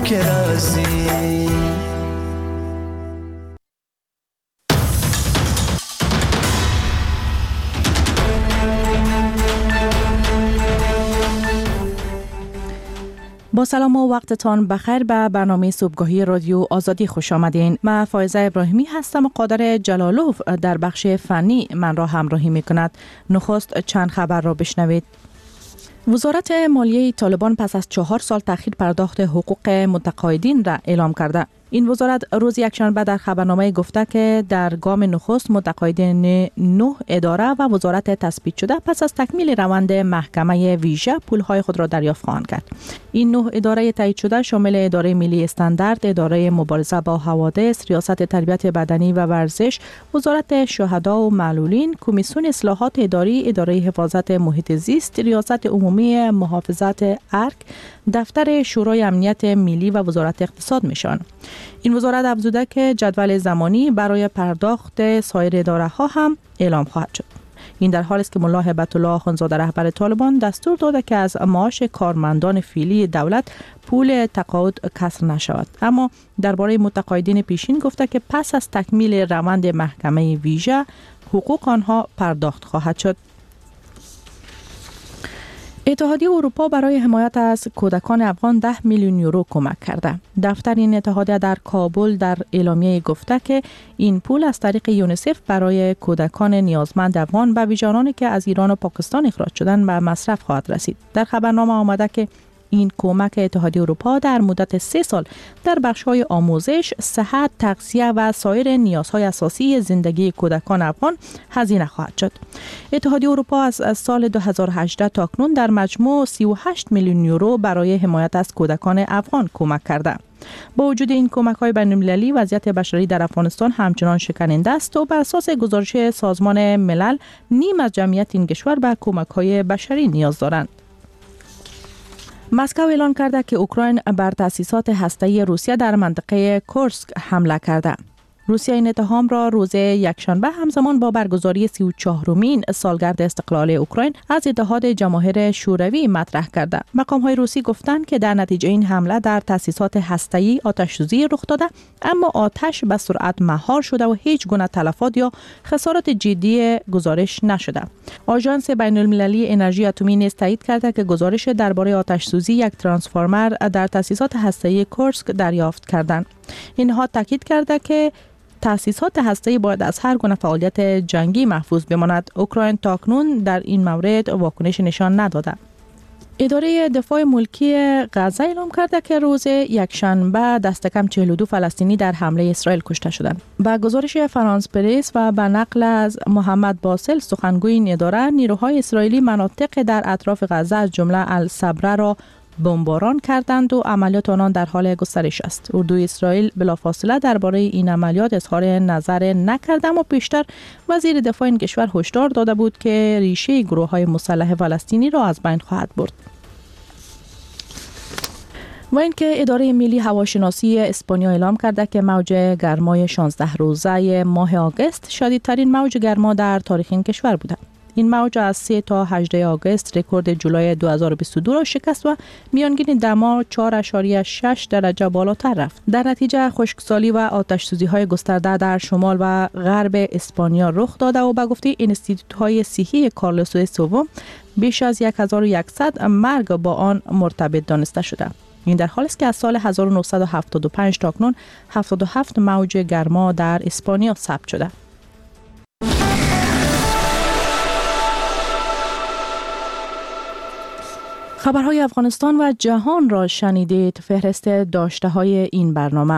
که رازی. با سلام و وقتتان بخیر به برنامه صبحگاهی رادیو آزادی خوش آمدین. من فائزه ابراهیمی هستم و قادر جلالوف در بخش فنی من را همراهی می کند. نخست چند خبر را بشنوید. وزارت مالیه طالبان پس از 4 سال تأخیر پرداخت حقوق متقاعدین را اعلام کرده. این وزارت روز یکشنبه در خبرنامه گفته که در گام نخست متقاعدین 9 اداره و وزارت تثبیت شده پس از تکمیل روند محکمه ویژه پولهای خود را دریافت خواهند کرد. این 9 اداره تایید شده شامل اداره ملی استاندارد، اداره مبارزه با حوادث، ریاست تربیت بدنی و ورزش، وزارت شهدا و معلولین، کمیسیون اصلاحات اداری، اداره حفاظت محیط زیست، ریاست عمومی محافظت ارک، دفتر شورای امنیت ملی و وزارت اقتصاد میشن. این وزارت افزوده که جدول زمانی برای پرداخت سایر اداره ها هم اعلام خواهد شد. این در حالی است که ملا هیبت الله آخوندزاده رهبر طالبان دستور داده که از معاش کارمندان فعلی دولت پول تقاعد کسر نشود، اما درباره متقاعدین پیشین گفته که پس از تکمیل روند محکمه ویژه حقوق آنها پرداخت خواهد شد. اتحادیه اروپا برای حمایت از کودکان افغان 10 میلیون یورو کمک کرده. دفتر این اتحادیه در کابل در اعلامیه گفته که این پول از طریق یونیسف برای کودکان نیازمند افغان و ویژانانی که از ایران و پاکستان اخراج شدند به مصرف خواهد رسید. در خبرنامه آمده که این کمک اتحادیه اروپا در مدت 3 سال در بخش‌های آموزش، صحت، تغذیه و سایر نیازهای اساسی زندگی کودکان افغان هزینه خواهد شد. اتحادیه اروپا از سال 2018 تا اکنون در مجموع 38 میلیون یورو برای حمایت از کودکان افغان کمک کرده. با وجود این کمک‌های بین‌المللی، وضعیت بشری در افغانستان همچنان شکننده است و بر اساس گزارش سازمان ملل نیم از جمعیت این کشور به کمک‌های بشری نیاز دارند. مسکو اعلان کرده که اوکراین بر تأسیسات هسته‌ای روسیه در منطقه کورسک حمله کرده. روسیه این اتهام را روز یکشنبه همزمان با برگزاری 34مین سالگرد استقلال اوکراین از اتحاد جماهیر شوروی مطرح کرده. مقام‌های روسی گفتند که در نتیجه این حمله در تأسیسات هسته‌ای آتش‌سوزی رخ داده، اما آتش به سرعت مهار شده و هیچ گونه تلفات یا خسارات جدی گزارش نشده. آژانس بین‌المللی انرژی اتمی نیز تایید کرده که گزارش درباره آتش‌سوزی یک ترانسفورمر در تأسیسات هسته‌ای کورسک دریافت کردند. اینها تاکید کرده که تأسیسات هسته‌ای باید از هر گونه فعالیت جنگی محفوظ بماند. اوکراین تاکنون در این مورد واکنش نشان نداده. اداره دفاع ملکی غزه اعلام کرده که روز یکشنبه دست کم 42 فلسطینی در حمله اسرائیل کشته شدند. با گزارش فرانس پرس و به نقل از محمد باسل سخنگوی این اداره، نیروهای اسرائیلی مناطق در اطراف غزه از جمله الصبره را بمباران کردند و عملیات آنان در حال گسترش است. اردوی اسرائیل بلافاصله درباره این عملیات اظهار نظر نکرد، اما پیشتر وزیر دفاع این کشور هشدار داده بود که ریشه گروه‌های مسلح فلسطینی را از بین خواهد برد. و اینکه اداره ملی هواشناسی اسپانیا اعلام کرده که موج گرمای 16 روزه ماه آگوست شدیدترین موج گرما در تاریخ این کشور بوده. این موج از 3 تا 18 آگوست رکورد جولای 2022 را شکست و میانگین دما 4.6 درجه بالاتر رفت. در نتیجه خشکسالی و آتش‌سوزی‌های گسترده در شمال و غرب اسپانیا رخ داده و به گفته انستیتوت‌های صحی کارلوس سوم بیش از 1100 مرگ با آن مرتبط دانسته شده. این در حالی است که از سال 1975 تا اکنون 77 موج گرما در اسپانیا ثبت شده. خبرهای افغانستان و جهان را شنیدید. فهرست داشته‌های این برنامه.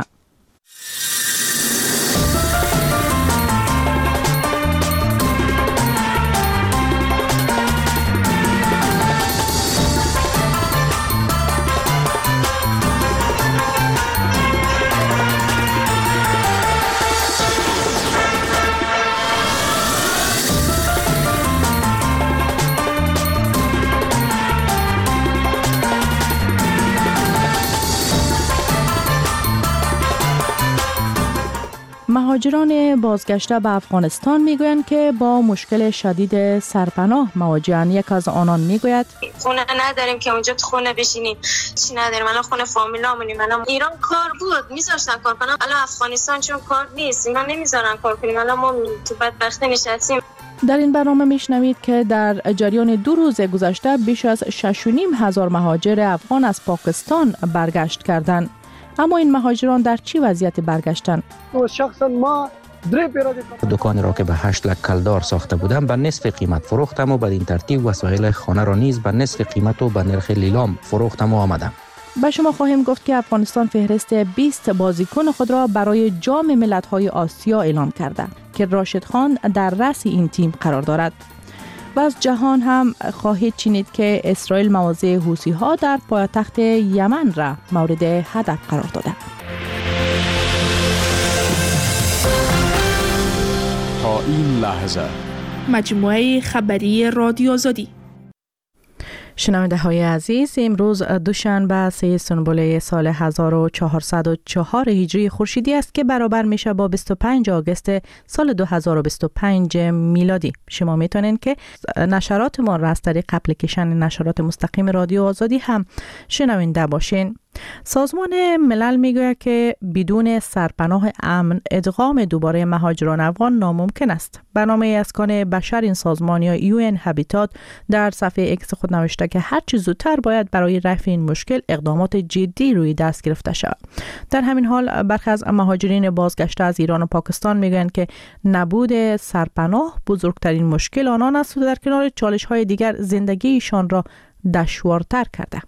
مهاجران بازگشته به افغانستان میگویند که با مشکل شدید سرپناه مواجهند. یک از آنان میگوید خونه نداریم که اونجا تو خونه بشینیم، چی نداریم، الان خونه فامیلامونیم. الان ایران کار بود میذاشتن کار کنم، الان افغانستان چون کار نیست اینا نمیذارن کار کنیم، الان ما تو بدبختی نشستیم. در این برنامه میشنوید که در جریان 2 روز گذشته بیش از 6,500 مهاجر افغان از پاکستان برگشت کردند. اما این مهاجران در چی وضعیت برگشتن؟ شخصا ما دکان را که به 8 لک کلدار ساخته بودم به نصف قیمت فروختم و بدین ترتیب وسایل خانه را نیز به نصف قیمت و به نرخ لیلام فروختم و آمدم. به شما خواهیم گفت که افغانستان فهرست 20 بازیکن خود را برای جام ملت‌های آسیا اعلام کرده که راشد خان در رأس این تیم قرار دارد. و از جهان هم خواهید شنید که اسرائیل مواضع حوثی‌ها در پایتخت یمن را مورد هدف قرار داده. تا این لحظه مجموعه خبری رادیو آزادی. شنونده های عزیز، امروز دوشنبه 3 سنبله سال 1404 هجری خورشیدی است که برابر میشه با 25 آگوست سال 2025 میلادی. شما میتونین که نشرات ما را از طریق اپلیکیشن نشرات مستقیم رادیو آزادی هم شنونده باشین. سازمان ملل میگوید که بدون سرپناه امن ادغام دوباره مهاجران افغان ناممکن است. برنامه اسکان بشر این سازمان یا UN هابیتات در صفحه اکس خود نوشته که هر چه زودتر باید برای رفع این مشکل اقدامات جدی روی دست گرفته شود. در همین حال برخی از مهاجرین بازگشته از ایران و پاکستان میگویند که نبود سرپناه بزرگترین مشکل آنان است و در کنار چالش‌های دیگر زندگیشان را دشوارتر کرده.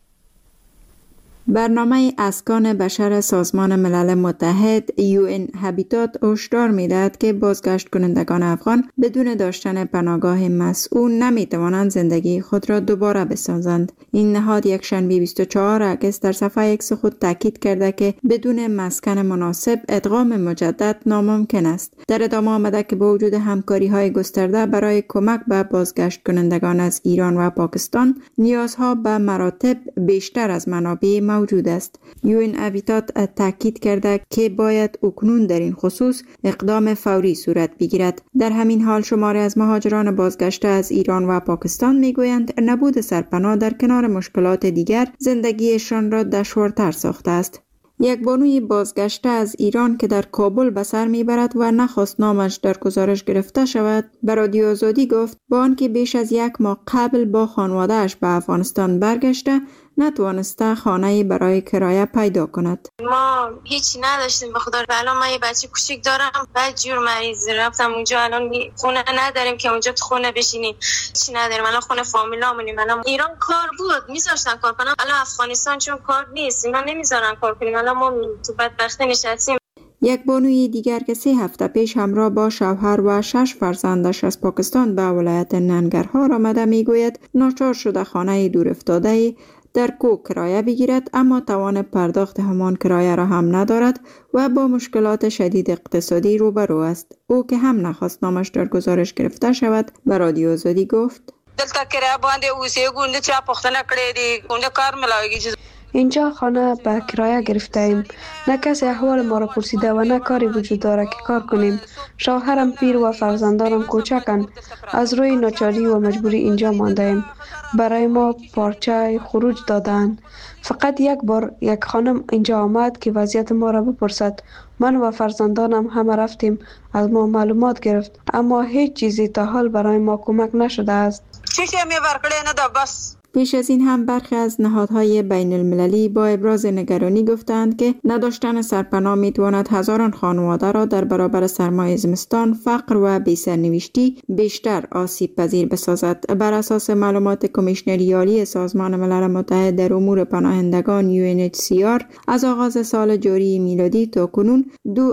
برنامه اسکان بشر سازمان ملل متحد UN هابیتات هشدار می‌دهد که بازگشت کنندگان افغان بدون داشتن پناهگاه مسئول نمی‌توانند زندگی خود را دوباره بسازند. این نهاد یکشنبه 24 آگوست در صفحه اکس خود تاکید کرده که بدون مسکن مناسب ادغام مجدد ناممکن است. در ادامه آمده که با وجود همکاری‌های گسترده برای کمک به بازگشت کنندگان از ایران و پاکستان، نیازها به مراتب بیشتر از منابع موجود است. UN هابیتات تاکید کرده که باید اکنون در این خصوص اقدام فوری صورت بگیرد. در همین حال شماری از مهاجران بازگشته از ایران و پاکستان میگویند نبود سرپناه در کنار مشکلات دیگر زندگیشان را دشوارتر ساخته است. یک بانوی بازگشته از ایران که در کابل به سر میبرد و نخواست نامش در گزارش گرفته شود به رادیو آزادی گفت با آنکه بیش از 1 ماه قبل با خانواده‌اش به افغانستان برگشته نتوانسته خانه‌ای برای کرایه پیدا کند. ما هیچی نداشتیم به خدا. الان من یه بچه کوچیک دارم، بعد جور مریض رفتم اونجا، الان خونه نداریم که اونجا تو خونه بشینیم، چی نداریم، الان خونه فامیلامونیم. الان ایران کار بود میذاشتن کار کنم، الان افغانستان چون کار نیست اینا نمیذارن کار کنیم، الان ما تو بدبختی نشستیم. یک بانوی دیگر که 3 هفته پیش همراه با شوهر و 6 فرزندش از پاکستان به ولایت ننگرهار آمده میگوید ناچار شده خانه دور افتاده در کوک کرایه بگیرد، اما توان پرداخت همان کرایه را هم ندارد و با مشکلات شدید اقتصادی روبرو است. او که هم نخواست نامش در گزارش گرفته شود به رادیو آزادی گفت دلته کرایه باندې اوسې ګوند چا پختنه کړې دي ګوند کار ملاويږي. اینجا خانه به کرایه گرفته ایم. نه کسی احوال ما را پرسیده و نه کاری وجود داره که کار کنیم. شوهرم پیر و فرزندانم کوچکن. از روی ناچاری و مجبوری اینجا مانده ایم. برای ما پارچه خروج دادن. فقط یک بار یک خانم اینجا آمد که وضعیت ما را بپرسد. من و فرزندانم همه رفتیم، از ما معلومات گرفت، اما هیچ چیزی تا حال برای ما کمک نشده است. چیزی می ورکړې نه ده بس. پیش از این هم برخی از نهادهای بین المللی با ابراز نگرانی گفتند که نداشتن سرپناه میتواند هزاران خانواده را در برابر سرمای زمستان، فقر و بی‌سرنوشتی بیشتر آسیب پذیر بسازد. بر اساس معلومات کمیشنری عالی سازمان ملل متحد در امور پناهندگان UNHCR از آغاز سال جاری میلادی تا کنون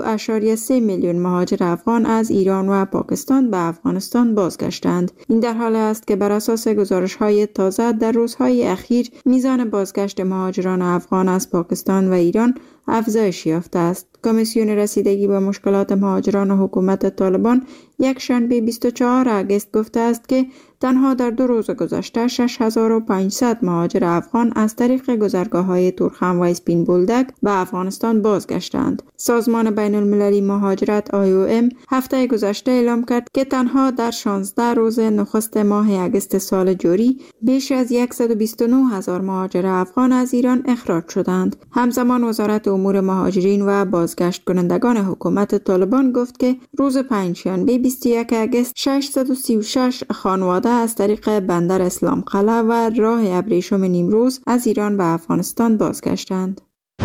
2.3 میلیون مهاجر افغان از ایران و پاکستان به افغانستان بازگشتند. این در حال است که بر اساس گزارش‌های تازه در روزهای اخیر میزان بازگشت مهاجران افغان از پاکستان و ایران افزایش یافته است. کمیسیون رسیدگی به مشکلات مهاجران حکومت طالبان یک شنبه 24 اگست گفته است که تنها در 2 روز گذشته 6500 مهاجر افغان از طریق گذرگاه‌های تورخم و اسپین بولدک به افغانستان بازگشتند. سازمان بین المللی مهاجرت IOM هفته گذشته اعلام کرد که تنها در 16 روز نخست ماه اگست سال جاری بیش از 129,000 مهاجر افغان از ایران اخراج شدند. همزمان وزارت امور مهاجرین و بازگشت کنندگان حکومت طالبان گفت که روز پنجشنبه 21 اگست 636 خانواده از طریق بندر اسلام قلعه و راه ابریشم نیمروز از ایران به افغانستان بازگشتند.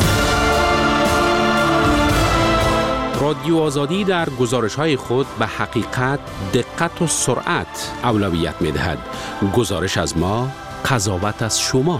رادیو آزادی در گزارش‌های خود به حقیقت، دقت و سرعت اولویت می‌دهد. گزارش از ما، قضاوت از شما.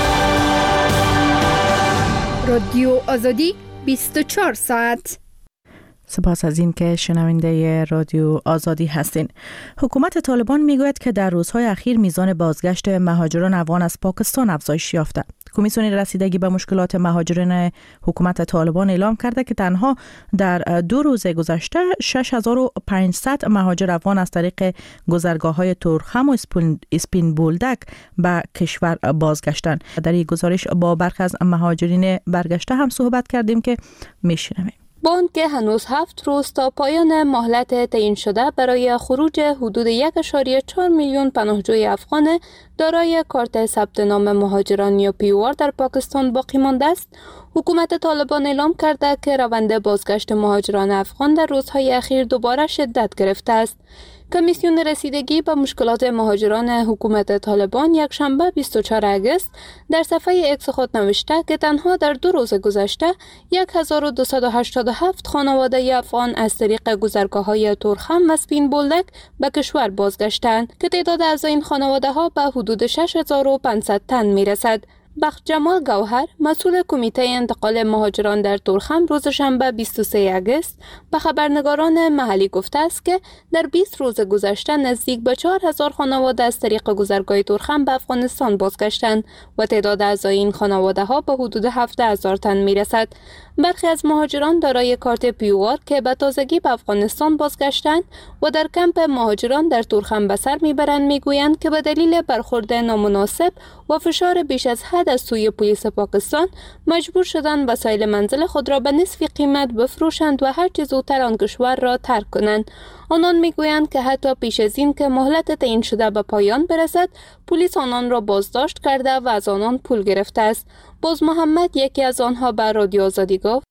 رادیو آزادی 24 ساعت. سپاس از این که شنونده رادیو آزادی هستین. حکومت طالبان میگوید که در روزهای اخیر میزان بازگشت مهاجران افغان از پاکستان افزایش یافته. کمیسیون رسیدگی به مشکلات مهاجران حکومت طالبان اعلام کرده که تنها در 2 روز گذشته 6500 مهاجر افغان از طریق گذرگاه‌های تورخم و اسپین بولدک به کشور بازگشتند. در این گزارش با برخی از مهاجرین برگشته هم صحبت کردیم که میشنویم. با آنکه هنوز 7 روز تا پایان مهلت تعیین شده برای خروج حدود 1.4 میلیون پناهجوی افغان دارای کارت ثبت نام مهاجران یا پیوار در پاکستان باقی مانده است، حکومت طالبان اعلام کرده که روند بازگشت مهاجران افغان در روزهای اخیر دوباره شدت گرفته است. کمیسیون رسیدگی به مشکلات مهاجران حکومت طالبان یک شنبه 24 اگست در صفحه اکس خود نوشته که تنها در 2 روز گذشته 1287 خانواده افغان از طریق گذرگاه‌های تورخم و اسپین بولدک به کشور بازگشتند که تعداد اعضای این خانواده ها به حدود 6500 تن میرسد. بخت جمال گوهر، مسئول کمیته انتقال مهاجران در تورخم، روز شنبه 23 اگست به خبرنگاران محلی گفته است که در 20 روز گذشته نزدیک به 4000 خانواده از طریق گذرگاه تورخم به افغانستان بازگشتند و تعداد اعضای این خانواده ها به حدود 17000 تن میرسد. برخی از مهاجران دارای کارت پیوار که به تازگی به افغانستان بازگشتند و در کمپ مهاجران در تورخم به سر میبرند میگویند که به دلیل برخورد نامناسب و فشار بیش از حد از سوی پلیس پاکستان مجبور شدند وسایل منزل خود را به نصف قیمت بفروشند و هر چه زودتر آن کشور را ترک کنند. آنان میگویند که حتی پیش از این که مهلت تعیین شده به پایان برسد، پلیس آنان را بازداشت کرده و از آنان پول گرفته است. باز محمد، یکی از آنها، به رادیو آزادی گفت: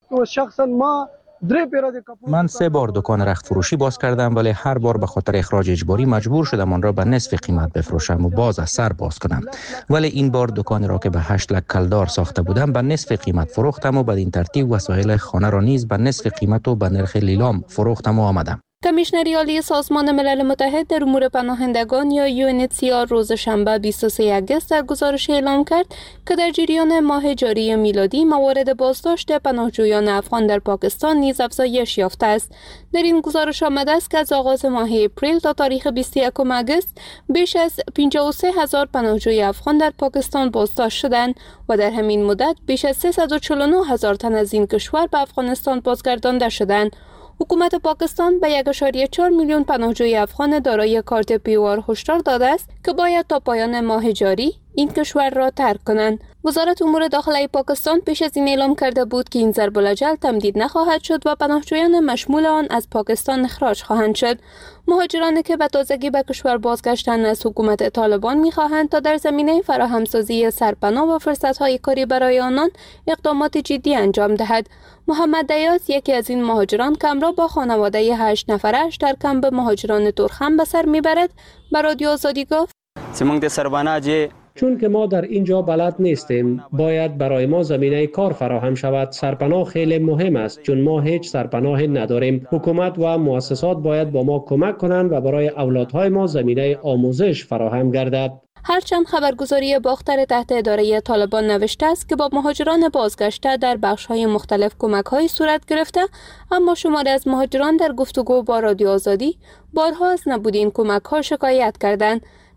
من 3 بار دکان رخت فروشی باز کردم، ولی هر بار به خاطر اخراج اجباری مجبور شدم آن را به نصف قیمت بفروشم و باز از سر باز کنم. ولی این بار دکان را که به 8 لک کلدار ساخته بودم به نصف قیمت فروختم و بدین ترتیب وسایل خانه را نیز به نصف قیمت و به نرخ لیلام فروختم و آمدم. کمیشنری عالی سازمان ملل متحد در امور پناهندگان یا UNHCR روز شنبه 23 اگست در گزارش اعلام کرد که در جریان ماه جاری میلادی موارد بازداشت پناهجویان افغان در پاکستان نیز افزایش یافته است. در این گزارش آمده است که از آغاز ماه اپریل تا تاریخ 21 اگست بیش از 53000 پناهجوی افغان در پاکستان بازداشت شدند و در همین مدت بیش از 349000 تن از این کشور به افغانستان بازگردانده شدند. حکومت پاکستان به 1.4 میلیون پناهجوی افغان دارای کارت پیوار هشدار داده است که باید تا پایان ماه جاری این کشور را ترک کنند. وزارت امور داخلی پاکستان پیش از این اعلام کرده بود که این ضرب الاجل تمدید نخواهد شد و پناهجویان مشمول آن از پاکستان اخراج خواهند شد. مهاجرانی که به تازگی به کشور بازگشتند از حکومت طالبان می‌خواهند تا در زمینه فراهمسازی سرپناه و فرصت‌های کاری برای آنان اقدامات جدی انجام دهد. محمد دیاز، یکی از این مهاجران که همراه با خانواده 8 نفرش در کمپ مهاجران تورخم به سر میبرد، به رادیو آزادی گفت: چون که ما در اینجا بلد نیستیم، باید برای ما زمینه کار فراهم شود. سرپناه خیلی مهم است، چون ما هیچ سرپناهی نداریم. حکومت و مؤسسات باید با ما کمک کنند و برای اولادهای ما زمینه آموزش فراهم گردد. هرچند خبرگزاری باختر تحت اداره طالبان نوشته است که با مهاجران بازگشته در بخش‌های مختلف کمک‌های صورت گرفته، اما شماری از مهاجران در گفتگو با رادیو آزادی بارها از نبود این کمک‌ها شکایت کردند.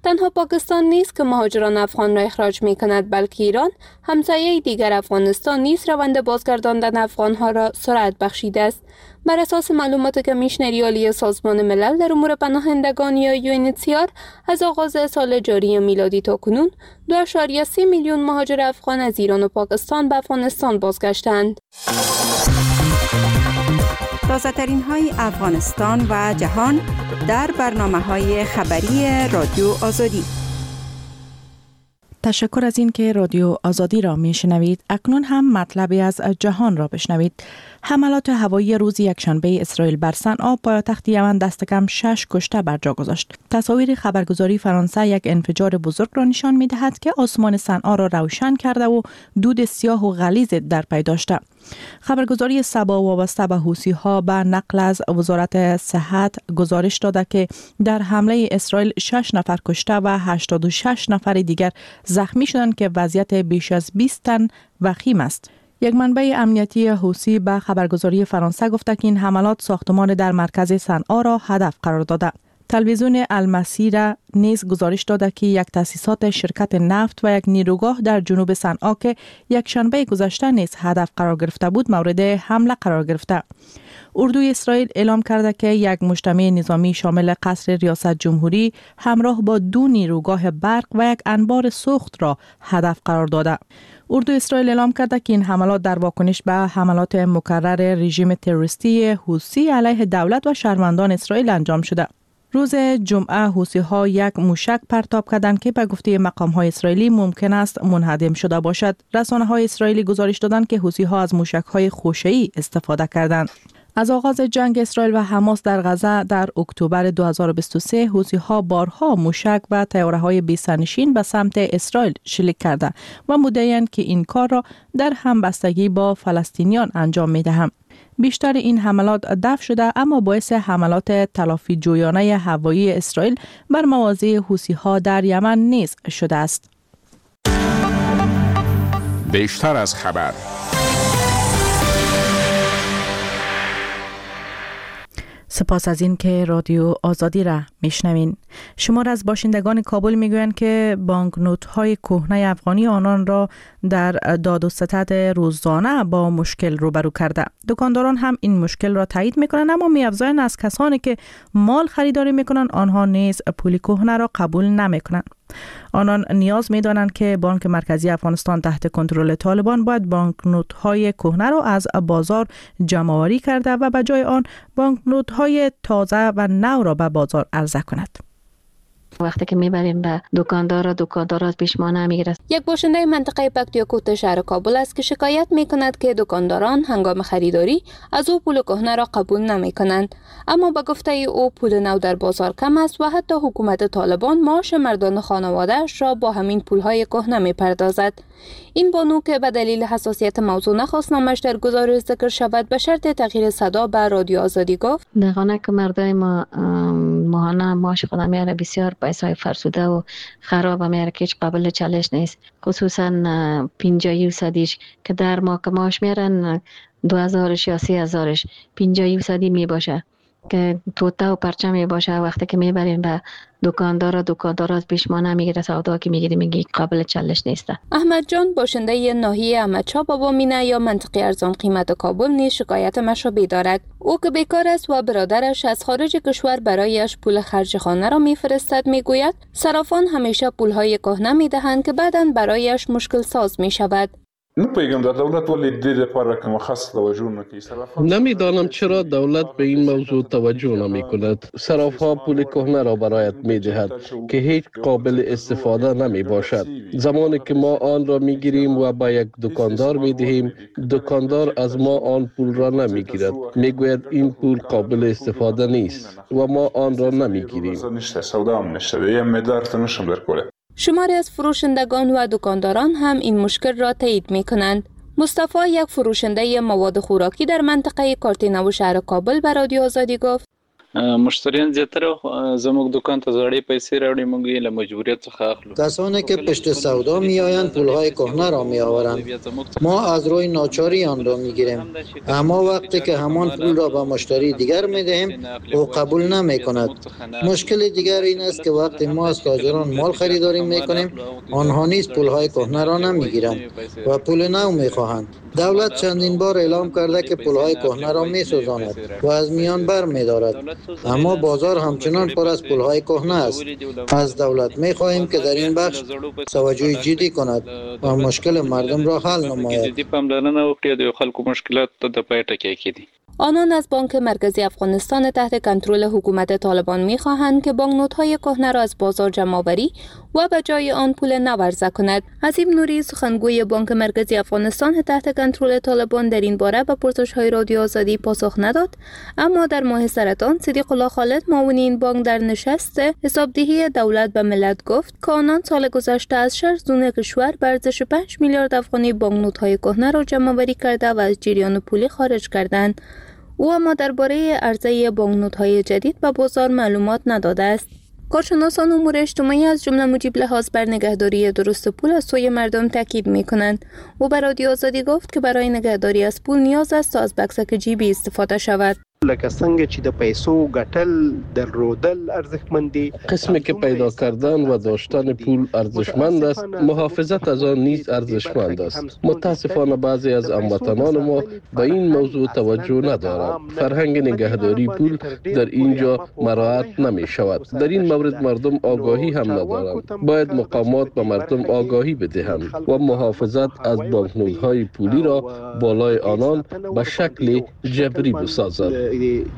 تنها پاکستان نیست که مهاجران افغان را اخراج می کند، بلکه ایران همسایه دیگر افغانستان نیز روند بازگرداندن افغانها را سرعت بخشیده است. بر اساس معلومات کمیشنری عالی سازمان ملل در امور پناهندگان یا UNHCR از آغاز سال جاری میلادی تا کنون 2.3 میلیون مهاجر افغان از ایران و پاکستان به افغانستان بازگشتند. تازه‌ترین های افغانستان و جهان در برنامه‌های خبری رادیو آزادی. تشکر از این که رادیو آزادی را میشنوید. اکنون هم مطلبی از جهان را بشنوید. حملات هوایی روز یکشنبه اسرائیل بر صنعا پایتخت یمن دست کم 6 کشته بر جا گذاشت. تصاویر خبرگزاری فرانسه یک انفجار بزرگ را نشان می‌دهد که آسمان صنعا را روشن کرده و دود سیاه و غلیظ در پی داشته. خبرگزاری سبا وابسته به حوثی‌ها به نقل از وزارت صحت گزارش داده که در حمله اسرائیل 6 نفر کشته و 86 نفر دیگر زخمی شدند که وضعیت بیش از 20 تن وخیم است. یک منبع امنیتی حوثی به خبرگزاری فرانسه گفته که این حملات ساختمان در مرکز صنعا را هدف قرار داده. تلویزیون المسیر نیز گزارش داده که یک تأسیسات شرکت نفت و یک نیروگاه در جنوب صنعا که یک شنبه گذشته نیز هدف قرار گرفته بود مورد حمله قرار گرفته. اردوی اسرائیل اعلام کرده که یک مجتمع نظامی شامل قصر ریاست جمهوری همراه با 2 نیروگاه برق و یک انبار سوخت را هدف قرار داده. اردو اسرائیل اعلام کرده که این حملات در واکنش به حملات مکرر رژیم تروریستی حوثی علیه دولت و شهروندان اسرائیل انجام شده. روز جمعه حوثی‌ها یک موشک پرتاب کردند که به گفته مقام‌های اسرائیلی ممکن است منهدم شده باشد. رسانه‌های اسرائیلی گزارش دادند که حوثی‌ها از موشک‌های خوشه‌ای استفاده کردند. از آغاز جنگ اسرائیل و حماس در غزه در اکتبر 2023 حوثی‌ها بارها موشک و طیاره‌های بی‌سرنشین به سمت اسرائیل شلیک کرده و مدعی‌اند که این کار را در همبستگی با فلسطینیان انجام می‌دهند. بیشتر این حملات دفع شده اما باعث حملات تلافی جویانه هوایی اسرائیل بر مواضع حوثی‌ها در یمن نیز شده است. بیشتر از خبر. سپاس از این که رادیو آزادی را میشنوین. شمار از باشندگان کابل میگویند که بانکنوت‌های کهنه افغانی آنان را در داد و ستد روزانه با مشکل روبرو کرده. دکانداران هم این مشکل را تایید میکنند اما می‌افزایند از کسانی که مال خریداری میکنند آنها نیز پول کهنه را قبول نمیکنند. آنان نیاز می‌دانند که بانک مرکزی افغانستان تحت کنترل طالبان باید بانکنوت‌های کهنه را از بازار جمع‌آوری کرده و به جای آن بانکنوت‌های تازه و نو را به بازار عرضه کند. وقتی که میبریم به دکاندار از پیش ما نمیگیره. یک باشنده منطقه پکتیاکوت شهر کابل است که شکایت میکند که دکانداران هنگام خریداری از او پول کهنه را قبول نمیکنند، اما به گفته او پول نو در بازار کم است و حتی حکومت طالبان معاش مردان خانواده‌اش را با همین پولهای کهنه میپردازد. این بانو که به دلیل حساسیت موضوع نخواست نامش در گزارش ذکر شود به شرط تغییر صدا به رادیو آزادی گفت دقیقاً که مردای ما ماهانه معاش خودم میاره بسیار پیسای فرسوده و خراب میاره که هیچ قابل چالش نیست، خصوصا 50% که در ما که معاش میارن 2000 یا 3000 50% میباشه که توته و پرچم میباشه. وقتی که میبریم به دکاندار از پیش ما نمیگیره، سودا که میگیری میگی قابل چالش نیسته. احمد جان باشنده ناحیه احمدشاه بابا مینه یا منطقه ارزان قیمت کابل نیز شکایت مشابه دارد. او که بیکار است و برادرش از خارج کشور برایش پول خرج خانه را میفرستد میگوید صرافان همیشه پولهای کهنه میدهند که بعداً برایش مشکل ساز میشود. نمیدانم چرا دولت به این موضوع توجه نمی کند. صراف‌ها پول کهنه را برایت می دهد که هیچ قابل استفاده نمی باشد. زمانی که ما آن را می گیریم و با یک دکاندار می دهیم، دکاندار از ما آن پول را نمی گیرد. می گوید این پول قابل استفاده نیست و ما آن را نمی گیریم. شماری از فروشندگان و دکانداران هم این مشکل را تایید می کنند. مصطفی یک فروشنده مواد خوراکی در منطقه کارتینو شهر کابل به رادیو آزادی گفت مشتریان زیاتره زموږ دکان ته زړې پیسې راوړي، موږ یې له مجبوریت څخه اخلو. کسانی که پشت سودا میآیند پولهای کهنه را میآورند. ما از روی ناچاری آن را میگیریم، اما وقتی که همان پول را به مشتری دیگر میدهیم او قبول نمیکند. مشکل دیگر این است که وقتی ما از تاجران مال خریداری میکنیم آنها نیز پولهای کهنه را نمیگیرند و پول نو میخواهند. دولت چندین بار اعلام کرده که پولهای کهنه را میسوزاند و از میان بر میدارد، اما بازار همچنان پر از پولهای کهنه است. از دولت میخواهیم که در این بخش توجه جدی کند و مشکل مردم را حل نماید. آنان از بانک مرکزی افغانستان تحت کنترل حکومت طالبان می‌خواهند که بانک‌نوت‌های کهنه را از بازار جمع‌آوری و به جای آن پول نو عرضه کند. حسیب نوری سخنگوی بانک مرکزی افغانستان تحت کنترل طالبان در این باره به پرسش‌های رادیو آزادی پاسخ نداد، اما در ماه سرطان صدیق الله خالد معاون این بانک در نشست حسابدهی دولت به ملت گفت که آنان سال گذشته از 6 زون کشور به ارزش 5 میلیارد افغانی بانک‌نوت‌های کهنه را جمع‌آوری کرده و از جریان پولی خارج کردند. او اما درباره عرضه بانک‌نوت‌های جدید به بازار معلومات نداده است. کارشناسان امور اجتماعی از جمله مجیب لحاظ بر نگهداری درست پول از سوی مردم تاکید می‌کنند. او به رادیو آزادی گفت که برای نگهداری از پول نیاز است تا از بکسک جیبی استفاده شود. لکه څنګه چې د پیسو ګټل درلودل ارزښتمندي، قسمی که پیدا کردن و داشتن پول ارزشمند است، محافظت از آن نیز ارزشمند است. متاسفانه بعضی از هموطنان ما به این موضوع توجه ندارند. فرهنگ نگهداری پول در اینجا مراعات نمی شود. در این مورد مردم آگاهی هم ندارند. باید مقامات به مردم آگاهی بدهند و محافظت از بانک‌نوت‌های پولی را بالای آنان به شکل جبری بسازند.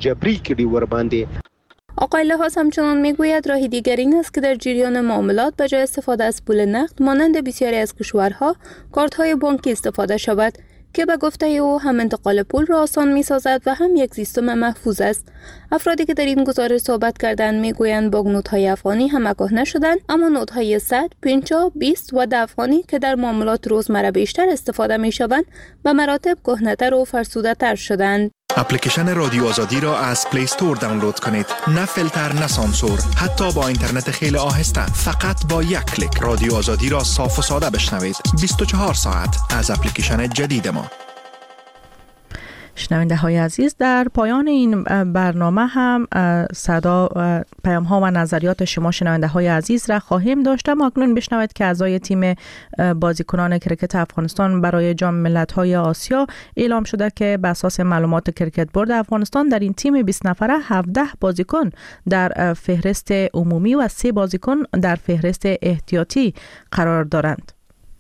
آقای لحاظ همچنان میگوید راه دیگر این است که در جریان معاملات به جای استفاده از پول نقد مانند بسیاری از کشورها کارت‌های بانکی استفاده شود که به گفته او هم انتقال پول را آسان می‌سازد و هم یک سیستم محفوظ است. افرادی که در این گزارش صحبت کردند میگویند بانک‌نوت‌های افغانی هم کهنه شدند، اما نوت‌های 100، 50، 20 و 10 افغانی که در معاملات روزمره بیشتر استفاده می‌شوند به مراتب کهنه‌تر و فرسوده‌تر شدند. اپلیکیشن رادیو آزادی را از پلی استور دانلود کنید. نه فیلتر نه سانسور، حتی با اینترنت خیلی آهسته. فقط با یک کلیک رادیو آزادی را صاف و ساده بشنوید. 24 ساعت از اپلیکیشن جدید ما. شنونده های عزیز، در پایان این برنامه هم صدا پیام ها و نظریات شما شنونده های عزیز را خواهیم داشت. اما اکنون بشنوید که اعضای تیم بازیکنان کرکت افغانستان برای جام ملت‌های آسیا اعلام شده که بر اساس معلومات کرکت بورد افغانستان در این تیم 20 نفره 17 بازیکن در فهرست عمومی و 3 بازیکن در فهرست احتیاطی قرار دارند.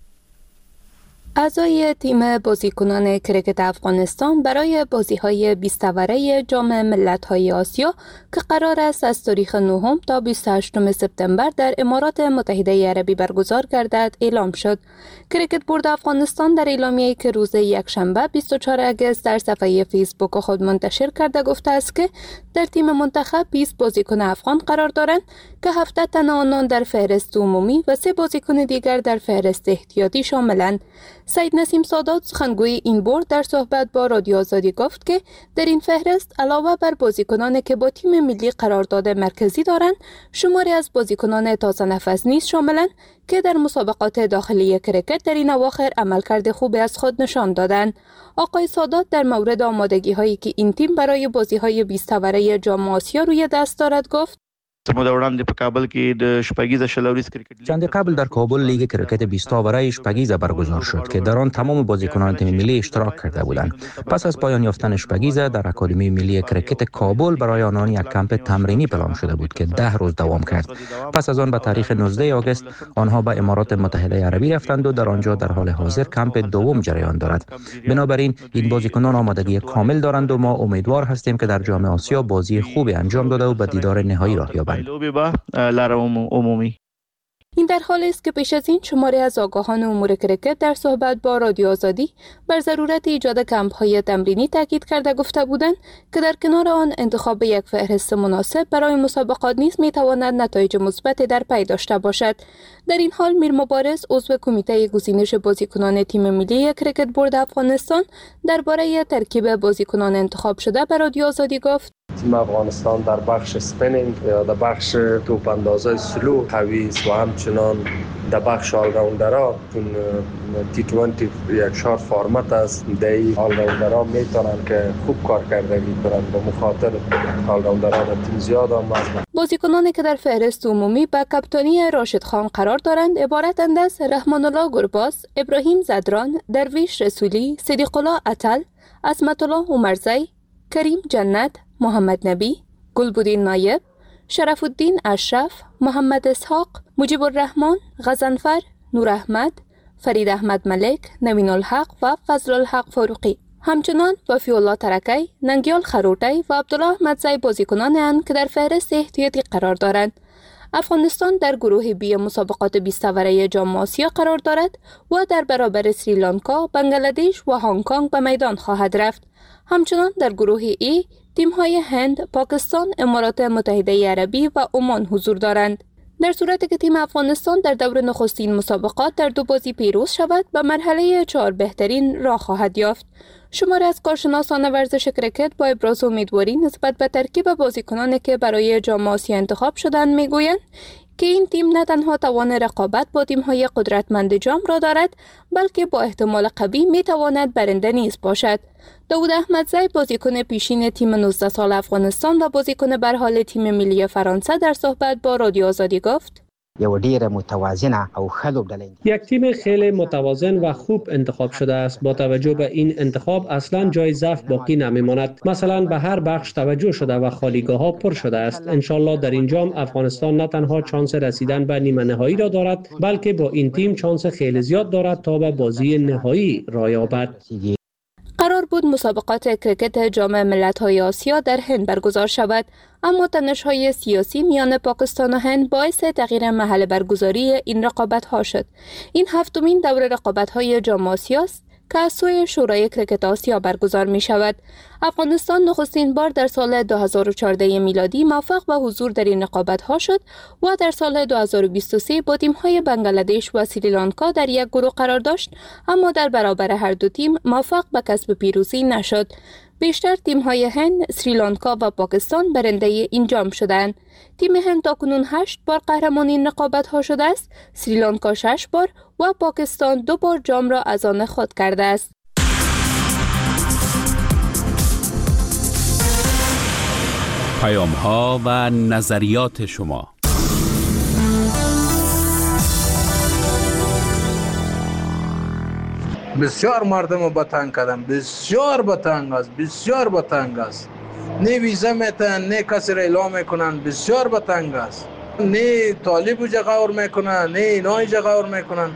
اعضای تیم بازیکنان کرکت افغانستان برای بازی‌های 20 نفره جام ملت‌های آسیا که قرار است از تاریخ 9 تا 28 سپتامبر در امارات متحده عربی برگزار گردد اعلام شد. کرکت بورد افغانستان در اعلامیه‌ای که روز یکشنبه 24 آگوست در صفحه فیسبوک خود منتشر کرده گفته است که در تیم منتخب 20 بازیکن افغان قرار دارند که 17 تن آنان در فهرست عمومی و 3 بازیکن دیگر در فهرست احتیاطی شاملند. سید نسیم سادات سخنگوی این بورد در صحبت با رادیو آزادی گفت که در این فهرست علاوه بر بازیکنانی که با تیم ملی قرارداد مرکزی دارند، شماری از بازیکنان تازه نفس نیز شاملند که در مسابقات داخلی کرکت در این اواخر عملکرد خوبی از خود نشان دادند. آقای سادات در مورد آمادگی هایی که این تیم برای بازی های 20 نفره جام آسیا روی دست دارد گفت: چند قبل در کابل لیگ کرکت 20 نفره شپگیزه برگزار شد که در آن تمام بازیکنان تیم ملی اشتراک کرده بودند. پس از پایان یافتن شپگیزه در اکادمی ملی کرکت کابل برای آنان یک کمپ تمرینی پلان شده بود که 10 روز دوام کرد. پس از آن به تاریخ 19 آگوست آنها به امارات متحده عربی رفتند و در آنجا در حال حاضر کمپ دوم جریان دارد. بنابراین این بازیکنان آمادگی کامل دارند و ما امیدوار هستیم که در جام آسیا بازی خوبی انجام داده و به دیدار نهایی راه یابند. این در حالی است که پیش از این شماری از آگاهان امور کرکت در صحبت با رادیو آزادی بر ضرورت ایجاد کمپ‌های تمرینی تاکید کرده گفته بودند که در کنار آن انتخاب یک فهرست مناسب برای مسابقات نیز می‌تواند نتایج مثبت در پی داشته باشد. در این حال میر مبارز عضو کمیته گزینش بازیکنان تیم ملی کرکت بورد افغانستان درباره ترکیب بازیکنان انتخاب شده به رادیو آزادی گفت: تیم افغانستان در بخش اسپینینگ یا در بخش توپ اندازی سلو قوی است و همچنان در بخش آلراوندرها این T20 یک شارت فرمت است. در آلراوندرها میتونن که خوب کار کردگی کنند و مخاطر آلراوندرها در تیم زیاد آمد. بازیکنانی که در فهرست عمومی به کاپیتانی راشد خان قرار دارند عبارتند از رحمان الله گرباز، ابراهیم زدران، درویش رسولی، صدیق الله عطل، عصمت الله عمرزی، کریم جنت، محمد نبی، گلبدین نایب، شرف الدین اشرف، محمد اسحاق، مجیب الرحمن، غضنفر، نور احمد، فرید احمد ملک، نوین الحق و فضل الحق فاروقی. همچنان وفی الله ترکی، ننگیال خروٹی و عبدالله احمدزی بازیکنانی اند که در فهرست احتیاطی قرار دارند. افغانستان در گروه بی مسابقات 20 اوره جام آسیا قرار دارد و در برابر سریلانکا، بنگلادش و هنگ کنگ به میدان خواهد رفت. همچنان در گروه ای تیم‌های هند، پاکستان، امارات متحده عربی و عمان حضور دارند. در صورتی که تیم افغانستان در دور نخستین مسابقات در 2 بازی پیروز شود، به مرحله 4 بهترین راه خواهد یافت. شماری از کارشناسان ورزش کرکت با ابراز امیدواری نسبت به ترکیب بازیکنانی که برای جام آسیا انتخاب شدند میگویند که این تیم نه تنها توان رقابت با تیم‌های قدرتمند جام را دارد، بلکه با احتمال قوی میتواند برنده نیز باشد. داود احمدزی بازیکن پیشین تیم 19 سال افغانستان و بازیکن به هر حال تیم ملی فرانسه در صحبت با رادیو آزادی گفت: یک تیم خیلی متوازن و خوب انتخاب شده است. با توجه به این انتخاب اصلا جای ضعف باقی نمیماند. مثلا به هر بخش توجه شده و خالیگاه ها پر شده است. انشالله در این جام افغانستان نه تنها چانس رسیدن به نیمه نهایی را دارد، بلکه با این تیم چانس خیلی زیاد دارد تا به بازی نهایی را یابد. قرار بود مسابقات کرکت جام ملت‌های آسیا در هند برگزار شود، اما تنش‌های سیاسی میان پاکستان و هند باعث تغییر محل برگزاری این رقابت‌ها شد. این 7مین دور رقابت‌های جام آسیا است که از سوی شورای کرکت آسیا برگزار می شود. افغانستان نخستین بار در سال 2014 میلادی موفق به حضور در این رقابت‌ها شد و در سال 2023 با تیم‌های بنگلادش و سریلانکا در یک گروه قرار داشت، اما در برابر هر دو تیم موفق به کسب پیروزی نشد. بیشتر تیم‌های هند، سریلانکا و پاکستان برنده این جام شدند. تیم هند تاکنون 8 بار قهرمان این رقابت‌ها شده است، سریلانکا 6 بار و پاکستان 2 بار جام را از آن خود کرده است. پیام‌ها و نظریات شما. بسیار مردم رو بتنگ کردن، بسیار بتنگ است. نه ویزا میتن، نه کسی را اعلام میکنن، بسیار بتنگ است. نه طالب جغور میکنن، نه اینای جغور میکنن.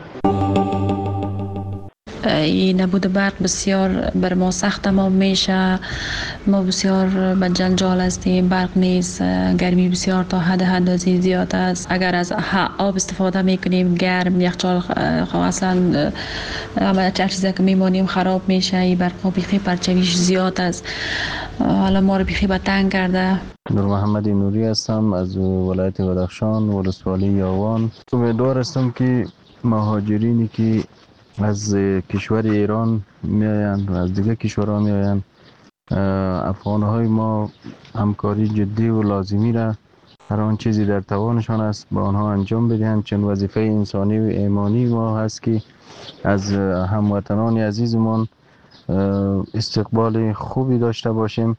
این نبود برق بسیار بر ما سخت ما میشه. ما بسیار به جنجال هستیم. برق نیست، گرمی بسیار تا حد زیاد است. اگر از آب استفاده میکنیم گرم، یخچال اصلا هر چیزی که میمونیم خراب میشه. این برق بیخی پرچویش زیاد است. حالا ما رو بیخی به تنگ کرده. نور محمد نوری هستم از ولایت بدخشان، ولسوالی یاوان. امیدوار هستم که مهاجرینی که از کشور ایران میآیند و از دیگه کشورها میآیند، افغان‌های ما همکاری جدی و لازمی را هر آن چیزی در توانشان است با آنها انجام بدهند، چون وظیفه انسانی و ایمانی ما هست که از هموطنان عزیزمان استقبال خوبی داشته باشیم.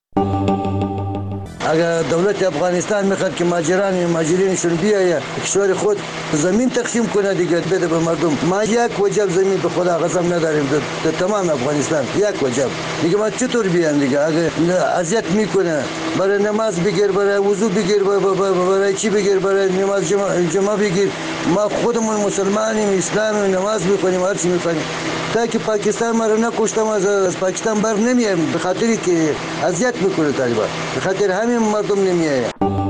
اگر دولت افغانستان میخواد که مهاجرینشون بیاید کشور خود زمین تقسیم کنه دیگه بده به مردم. ما یک وجب زمین به خدا قسم نداریم در تمام افغانستان، یک وجب دیگه. ما چطور بیان دیگه؟ اگر اذیت میکنه، برای نماز بگیر، برای وضو بگیر، برای چی بگیر، برای نماز جمعه بگیر. ما خودمون مسلمانیم، اسلامیم، نماز میکنیم، هر چی میکنیم. تا که پاکستان ما رو نکشتم از پاکستان بر نمیایم، به خاطری که اذیت میکنه طالبان، به خاطر همین مردم نمیایم.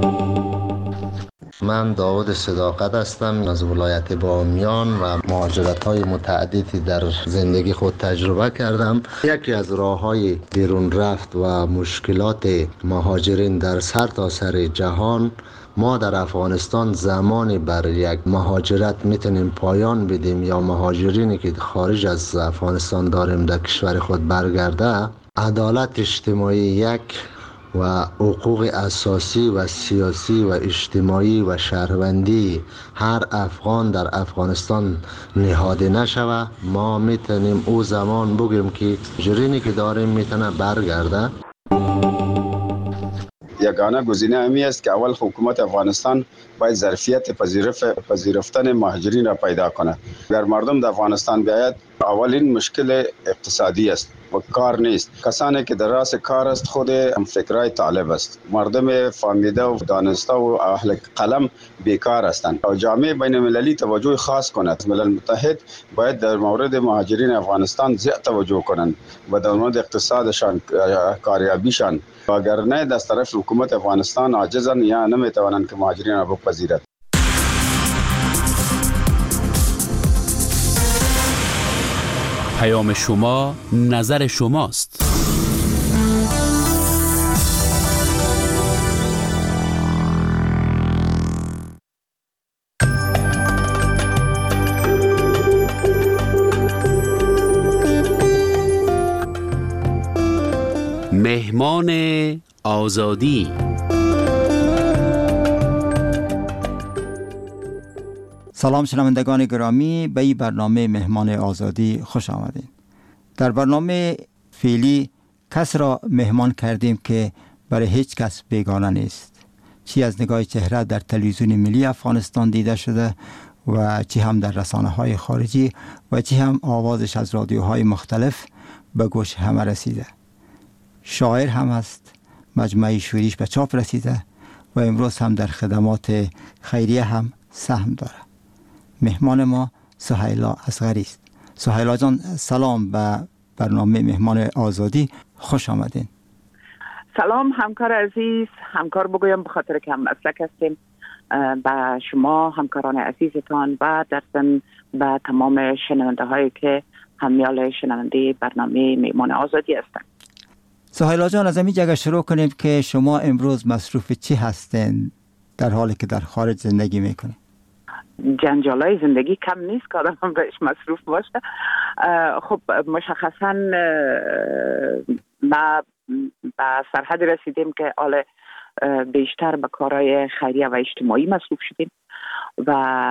من داود صداقت هستم از ولایت بامیان و مهاجرت‌های متعددی در زندگی خود تجربه کردم. یکی از راه‌های بیرون رفت و مشکلات مهاجرین در سرتاسر جهان، ما در افغانستان زمانی بر یک مهاجرت میتونیم پایان بدیم یا مهاجرینی که خارج از افغانستان داریم در کشور خود برگرده، عدالت اجتماعی یک و حقوق اساسی و سیاسی و اجتماعی و شهروندی هر افغان در افغانستان نهاده نشوه، ما میتونیم او زمان بگیم که جرینی که داریم میتونه برگرده. یگانه گزینه امی است که اول حکومت افغانستان باید ظرفیت پذیرفتن مهاجرین را پیدا کند. اگر مردم در افغانستان بیاید، اولین مشکل اقتصادی است و کار نیست. کسانی که در راس کار است خود فکرای طالب است. مردم فهمیده و دانسته و اهل قلم بیکار هستند. جامعه بین المللی توجه خاص کند. ملل متحد باید در مورد مهاجرین افغانستان زیاد توجه کنند و در مورد اقتصادشان، کاریابیشان. اگر نه از طرف حکومت افغانستان عاجزن یا نمیتوانند که مهاجرین را بپذیرد. پیام شما، نظر شماست. مهمان آزادی. سلام شنوندگان گرامی، به این برنامه مهمان آزادی خوش آمدید. در برنامه فعلی کس را مهمان کردیم که برای هیچ کس بیگانه نیست، چی از نگاه چهره در تلویزیون ملی افغانستان دیده شده و چی هم در رسانه‌های خارجی و چی هم آوازش از رادیوهای مختلف به گوش همه رسیده. شاعر هم است، مجموعه شعریش به چاپ رسیده و امروز هم در خدمات خیریه هم سهم داره. مهمان ما سهیلا اصغری است. سهیلا جان سلام، به برنامه مهمان آزادی خوش آمدین. سلام همکار عزیز، همکار بگویم به خاطر که هم مسلک هستیم. به شما همکاران عزیزتان و در ضمن به تمام شنونده هایی که همیال شنونده برنامه مهمان آزادی هستند. سهیلا جان از همین جگه شروع کنیم که شما امروز مصروف چی هستین در حالی که در خارج زندگی میکنید؟ جنجالای زندگی کم نیست که آدم بهش مصروف باشه. خب مشخصا ما به سرحد رسیدیم که حال بیشتر به کارهای خیریه و اجتماعی مصروف شدیم و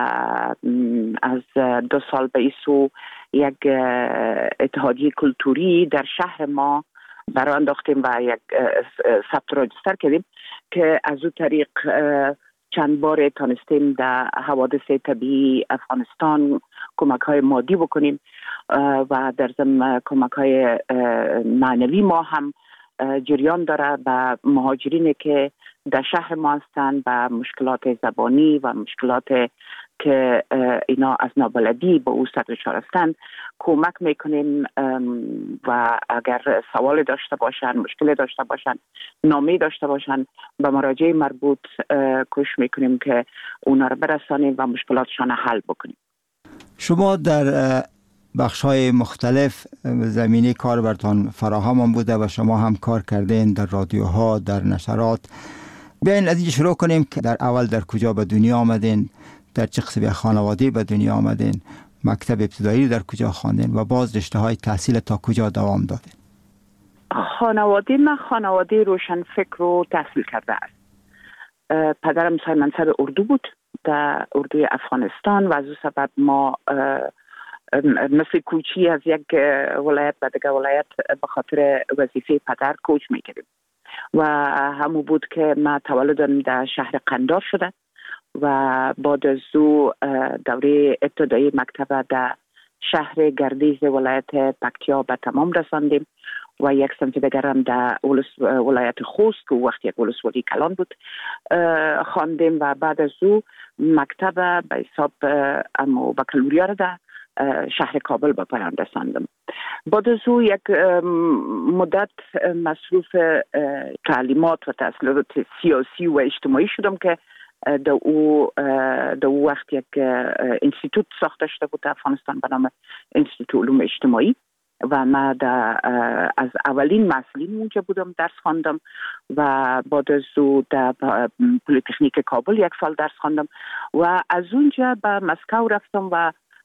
از 2 سال به این سو یک اتحادیه کلتوری در شهر ما برای انداختیم و یک ثبت راجستر کردیم که از او طریق چند بار تانستیم در حوادث طبیعی افغانستان کمک های مادی بکنیم و در ضمن کمک های معنوی ما هم جریان داره به مهاجرینی که در شهر ما هستند، به مشکلات زبانی و مشکلات که اینا از نابلدی با او سرشار هستند کمک میکنیم و اگر سوال داشته باشن، مشکل داشته باشن، نامه داشته باشن، به مراجع مربوط کوشش میکنیم که اونا رو برسانیم و مشکلاتشان حل بکنیم. شما در بخش‌های مختلف زمینه کار برتان فراهم بوده و شما هم کار کردین در رادیوها، در نشرات. بیاین از اینجا شروع کنیم که در اول در کجا به دنیا آمدین، در چه قسم خانواده به دنیا آمدین، مکتب ابتدایی در کجا خواندین و باز رشته‌های تحصیل تا کجا دوام دادین؟ خانواده من خانواده روشنفکر رو تحصیل کرده است. پدرم صاحب منصب اردو بود در اردوی افغانستان و از او سبب ما مثل کوچی از یک ولایت به دیگر ولایت به خاطر وظیفه پدر کوچ میکردیم و همون بود که من تولدم در شهر قندار شده و بعد از او دوره ابتدایی مکتب در شهر گردیز ولایت پکتیا به تمام رساندیم و یک صنف دیگر هم در ولایت خوست که وقتی یک ولسوالی کلان بود خواندیم و بعد از او مکتب به حساب بکالوریا را در شهر کابل به پایان رساندم. بعد از او یک مدت مصروف تعلیمات و تحصیلات سیاسی و اجتماعی شدم که در او وقت یک انستیتوت ساخته شده بود در افغانستان به نام انستیتوت علوم اجتماعی و من از اولین مسئولین اونجا بودم، درس خواندم و بعد از او در پلیتکنیک کابل 1 سال درس خواندم و از اونجا به مسکو رفتم و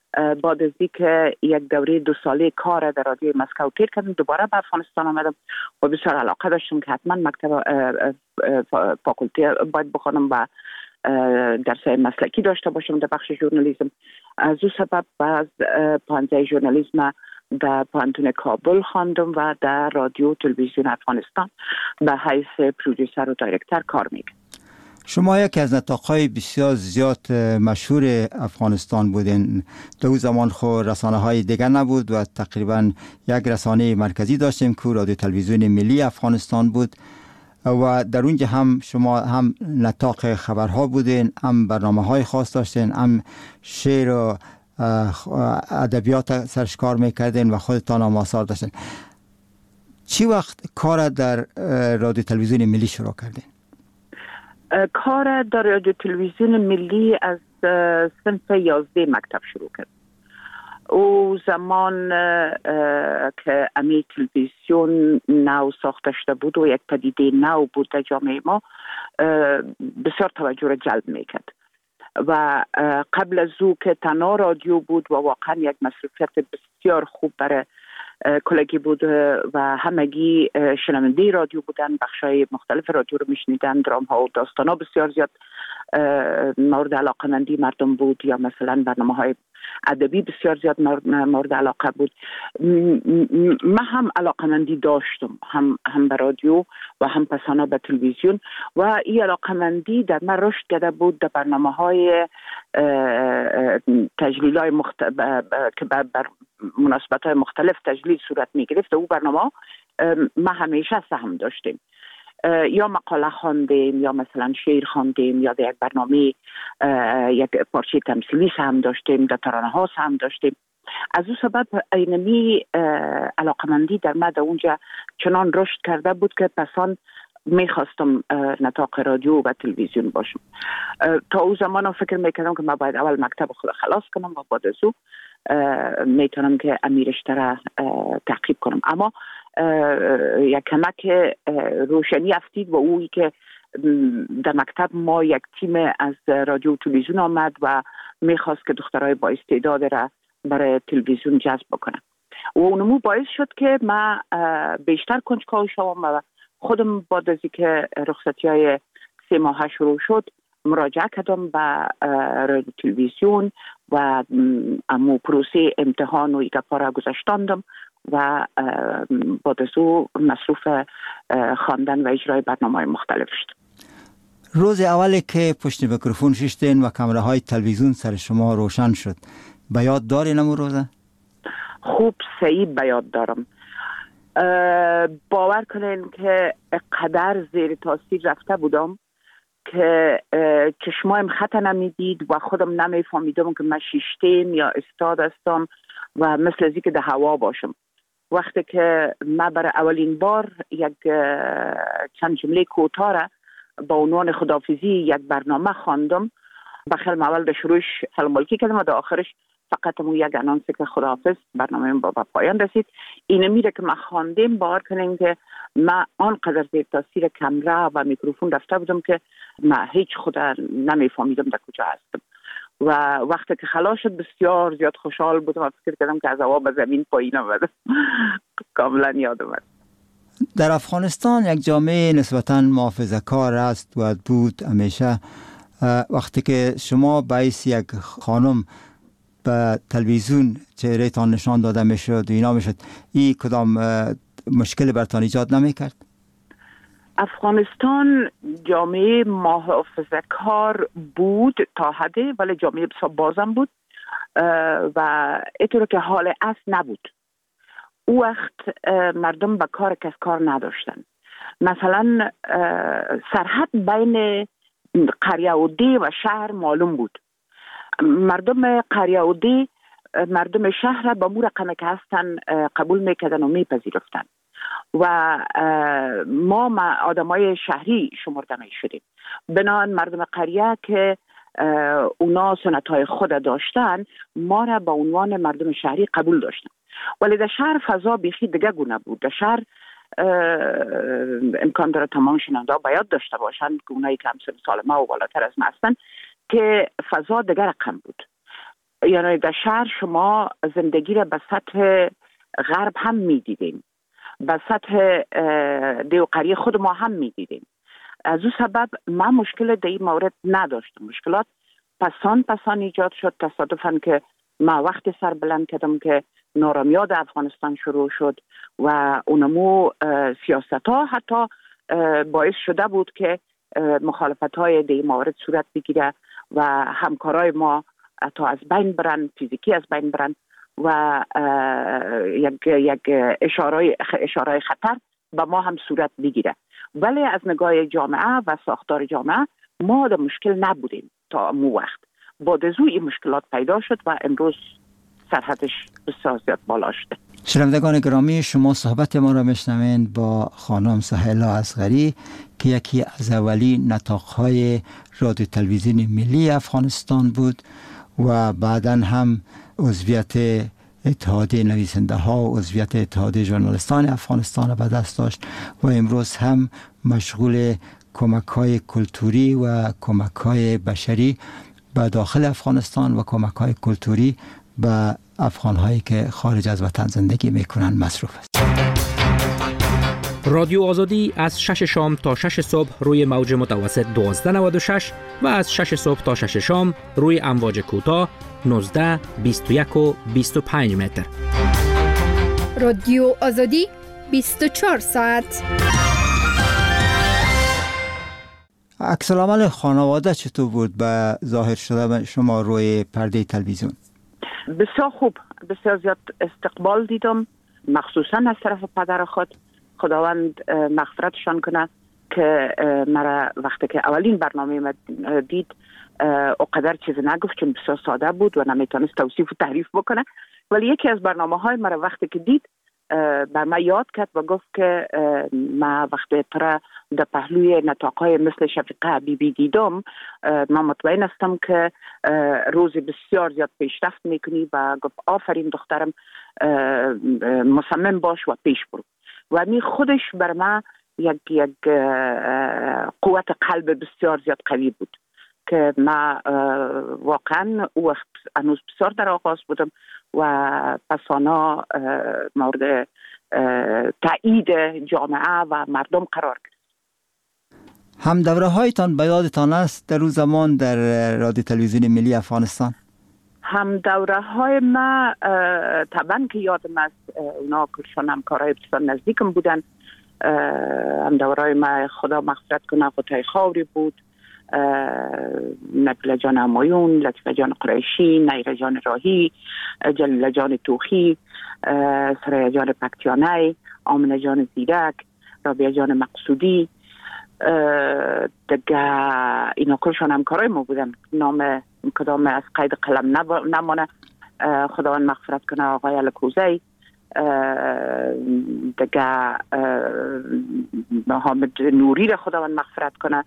بعد از اینکه یک دوره 2 ساله کار در رادیوی مسکو تیر کردم، دوباره به افغانستان آمدم و بسیار علاقه داشتم که حتما مکتب فاکولته باید بخونم و درس مسلکی داشته باشم در بخش ژورنالیسم. از او سبب از پانزه ژورنالیسم در پانتون کابل خواندم و در رادیو تلویزیون افغانستان به حیث پرودوسر و دایرکتر کار میکنم. شما یکی از نطاق‌های بسیار زیاد مشهور افغانستان بودین. در اون زمان خود رسانه‌های دیگر نبود و تقریبا یک رسانه مرکزی داشتیم که رادیو تلویزیون ملی افغانستان بود و در اونجا هم شما هم نطاق خبرها بودین، هم برنامه‌های خاص داشتین، هم شعر و ادبیات سرش کار میکردین و خودتان هم آثار داشتین. چی وقت کار در رادیو تلویزیون ملی شروع کردین؟ کار در رادیو تلویزیون ملی از صنف 11 مکتب شروع کرد. او زمان که امی تلویزیون نو ساخته شده بود و یک پدیده نو بود در جامعه ما، بسیار توجه را جلب میکرد و قبل از او که تنها رادیو بود و واقعا یک مصروفیت بسیار خوب برای کلگی بود و همگی شنونده رادیو بودن، بخشای مختلف رادیو رو میشنیدن، درام ها و داستان ها بسیار زیاد مورد علاقمندی مردم بود، یا مثلا برنامه های ادبی بسیار زیاد مورد علاقه بود. من هم علاقمندی داشتم، هم به رادیو و هم پسانا به تلویزیون، و این علاقمندی در من رشد کرده بود در برنامه های تجلیل های که بر مناسبت های مختلف تجلیل صورت می گرفت. او برنامه ما همیشه سهم داشتیم، یا مقاله خواندیم، یا مثلا شعر خواندیم، یا در یک برنامه یک پارچه تمثیلی سهم داشتیم، در ترانه ها سهم داشتیم. از او سبب اینمی علاقمندی در من در اونجا چنان رشد کرده بود که پسان میخواستم نطاق رادیو و تلویزیون باشم. تا او زمان فکر میکردم که من باید اول مکتب خود خلاص کنم و بعد از او میتونم که امیرشته را تعقیب کنم. اما یک کمک روشنی افتید و اویی که در مکتب ما یک تیم از رادیو تلویزیون آمد و میخواست که دخترای با استعداد را برای تلویزیون جذب بکنم و اونمو باعث شد که من بیشتر کنجکاو شوم و خودم بعد از اینکه رخصتی های 3 ماه شروع شد مراجعه کردم به رادیو تلویزیون و امو پروسه امتحان و ایگپا را گذاشتاندم و بعد از او مصروف خواندن و اجرای برنامه‌های مختلف شد. روز اولی که پشت میکروفون ششتین و کامره های تلویزیون سر شما روشن شد، به یاد دارین امو روزه؟ خوب صحیح به یاد دارم. باور کنین که قدر زیر تاثیر رفته بودم که چشمایم خطا نمیدید و خودم نمیفهمیدم که من شیشتیم یا استاد هستم و مثل ازی که در هوا باشم. وقتی که من برای اولین بار یک چند جمله کوتاه را با عنوان خداحافظی یک برنامه خواندم، بخیل اول در شروعش سلام علیکی کردم و در آخرش فقط مو یک انانسی که خداحافظ، برنامه با پایان رسید. این میره که من خواندیم، باور کنین که من آنقدر زیر تاثیر کامera و میکروفون رفته بودم که من هیچ خود نمیفهمیدم در کجا هستم و وقتی که خلاص شد بسیار زیاد خوشحال بودم و فکر کردم که از هوا به زمین پایین آمدم. کاملا یادم است. در افغانستان یک جامعه نسبتاً محافظه‌کار است و بود همیشه. وقتی که شما باعث یک خانم به تلویزیون چهره‌تان نشان داده میشد و اینا میشد، این کدام مشکل برتان ایجاد نمیکرد؟ افغانستان جامعه محافظه‌کار بود تا حدی، ولی جامعه بسیار بازم بود و اینطور که حال اصل نبود. او وقت مردم به کار کس کار نداشتن. مثلا سرحد بین قریه و دی و شهر معلوم بود. مردم قریه و دی مردم شهر را با مو رقمه که هستن قبول میکردن و میپذیرفتن و ما آدمای شهری شمرده می شدیم. بنابراین مردم قریه که اونا سنتهای خود داشتن، ما را با عنوان مردم شهری قبول داشتن. ولی در شهر فضا بیخی دیگه گونه بود. در شهر امکان داره تمام شنونده ها باید داشته باشند که اونایی که همسن سال ما و بالاتر از ما هستن که فضا دیگه رقم بود. یعنی در شهر شما زندگی را به سطح غرب هم میدیدیم، به سطح دیوقری خود ما هم میدیدیم. از او سبب من مشکل در این مورد نداشتم. مشکلات پسان ایجاد شد. تصادفاً که ما وقتی سر بلند کردم که نارامی‌ها در افغانستان شروع شد و اونمو سیاست ها حتی باعث شده بود که مخالفت های در این مورد صورت بگیره و همکارای ما حتی از بین برن، فیزیکی از بین برن و یک اشاره خطر به ما هم صورت بگیره. ولی از نگاه جامعه و ساختار جامعه ما در مشکل نبودیم تا مو وقت. بعد از این مشکلات پیدا شد و امروز سرحدش بسیار زیاد بالا شده. شنوندگان گرامی، شما صحبت ما را میشنوید با خانم سهیلا اصغری که یکی از اولین نطاق‌های رادیو تلویزیون ملی افغانستان بود و بعداً هم عضویت اتحادیه نویسنده ها و عضویت اتحادیه ژورنالیستان افغانستان را به دست داشت و امروز هم مشغول کمک‌های کلتوری و کمک‌های بشری به داخل افغانستان و کمک‌های کلتوری به افغان‌هایی که خارج از وطن زندگی می‌کنند مصروف است. رادیو آزادی از 6 شام تا 6 صبح روی موج متوسط 1296 و از 6 صبح تا 6 شام روی امواج کوتاه 19، 21 و 25 متر. رادیو آزادی 24 ساعت. عکس العمل خانواده چطور بود به ظاهر شده شما روی پرده تلویزیون؟ بسیار خوب، بسیار زیاد استقبال دیدم، مخصوصا از طرف پدر خود. خداوند مغفرتشان کنه که مرا وقتی که اولین برنامه دید اقدر چیز نگفت چون بسیار ساده بود و نمیتونست توصیف و تعریف بکنه، ولی یکی از برنامه های مرا وقتی که دید بر من یاد کرد و گفت که ما وقتی ترا در پهلوی نطاق‌های مثل شفیقه حبیبی دیدم، من مطمئن هستم که روز بسیار زیاد پیشرفت میکنی و گفت آفرین دخترم، مصمم باش و پیش برو. و می خودش بر من یک قوت قلب بسیار زیاد قوی بود که ما واقعا او وقت هنوز بسیار در آغاز بودم و پسانا مورد تایید جامعه و مردم قرار گرفت. هم دوره هایتان به یادتان است در روز زمان در رادیو تلویزیون ملی افغانستان؟ هم دوره های ما طبعا که یادم است، اونا کلشان همکارای بسیار نزدیکم بودن. هم دوره های ما خدا مغفرت کنه قطعه خاوری بود، نبیل جان همایون، لطفه جان قریشی، نیره جان راهی، جلیل جان توخی، سریا جان پکتیانه، آمنه جان زیرک، رابعه جان مقصودی، دیگه اینا کلشان همکارای ما بودن. نام کدام از قید قلم نمانه. خداوند مغفرت کنه آقای الکوزی، دیگه محمد نوری را خداوند مغفرت کنه،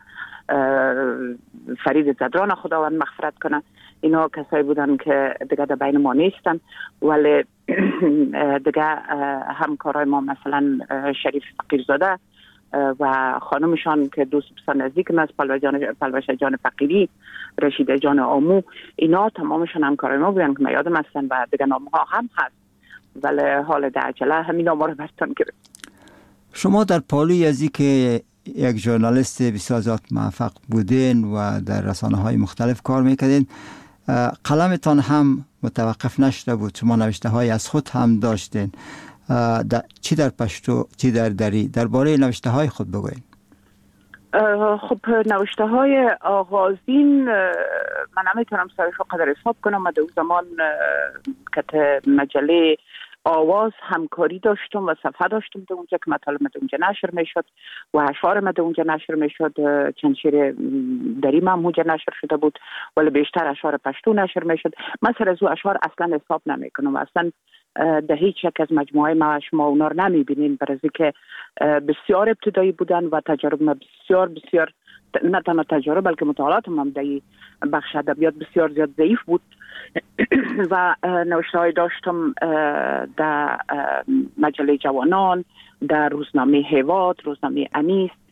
فرید زدران خداوند مغفرت کنه. اینا کسایی بودن که دیگه در بین ما نیستن، ولی دیگه همکارای ما مثلا شریف فقیرزاده و خانمشان که دوست بسیار نزدیکم است، پلوشه جان فقیری، رشیده جان آمو، اینا تمامشان همکارای ما بودن که من یادم هستن و دیگه نامها هم هست، ولی حال در عجله همین نامها رو برتون گرفت. شما در پالوی ازی که یک ژورنالیست بسیار زیاد موفق بودین و در رسانه‌های مختلف کار میکردین، قلمتان هم متوقف نشده بود، شما نوشته های از خود هم داشتین، چی در پشتو چی در دری، درباره نوشته های خود بگوین. خب نوشته های آغازین من نمیتونم سرش رو قدر حساب کنم. من در اون زمان که مجله آواز همکاری داشتم و صفحه داشتم در اونجا که مطالب در اونجا نشر میشد و اشعار در اونجا نشر میشد. چند شعر دری من اونجا نشر شده بود، ولی بیشتر اشعار پشتو نشر میشد. من سر از او اشعار اصلا حساب نمیکنم، اصلا در هیچ یک از مجموعه ما شما اونا رو نمیبینین، برای که بسیار ابتدایی بودن و تجارب ما بسیار نه تنها تجارب بلکه مطالعات هم در بخش ادبیات بسیار زیاد ضعیف بود و نوشته های داشتم در مجله جوانان، در روزنامه هیواد، روزنامه انیس،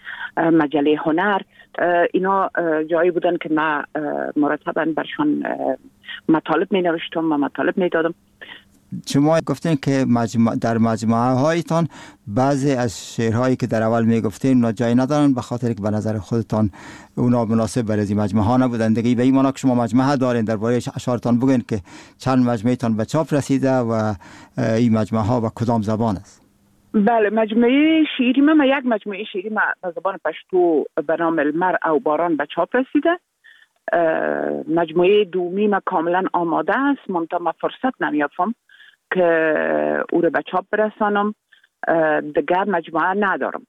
مجله هنر، اینا جایی بودن که من مرتباً برشان مطالب می نوشتم و مطالب می دادم. شما گفتین که در مجموعه هایتان بعضی از شعرهایی که در اول می گفتین اونا جای ندارن به خاطر که به نظر خودتان اونا مناسب برای این مجموعه ها نبودن دیگه. به این معنا که شما مجموعه دارین، درباره اشعارتان بگین که چند مجموعه تان به چاپ رسیده و این مجموعه ها به کدام زبان است؟ بله، مجموعه شعری من یک مجموعه شعری به زبان پشتو به نام المرء و باران به چاپ رسیده. مجموعه دومی من کاملا آماده است، منتها من فرصت نمیافم که او رو به چاپ برسانم. دیگر مجموعه ندارم،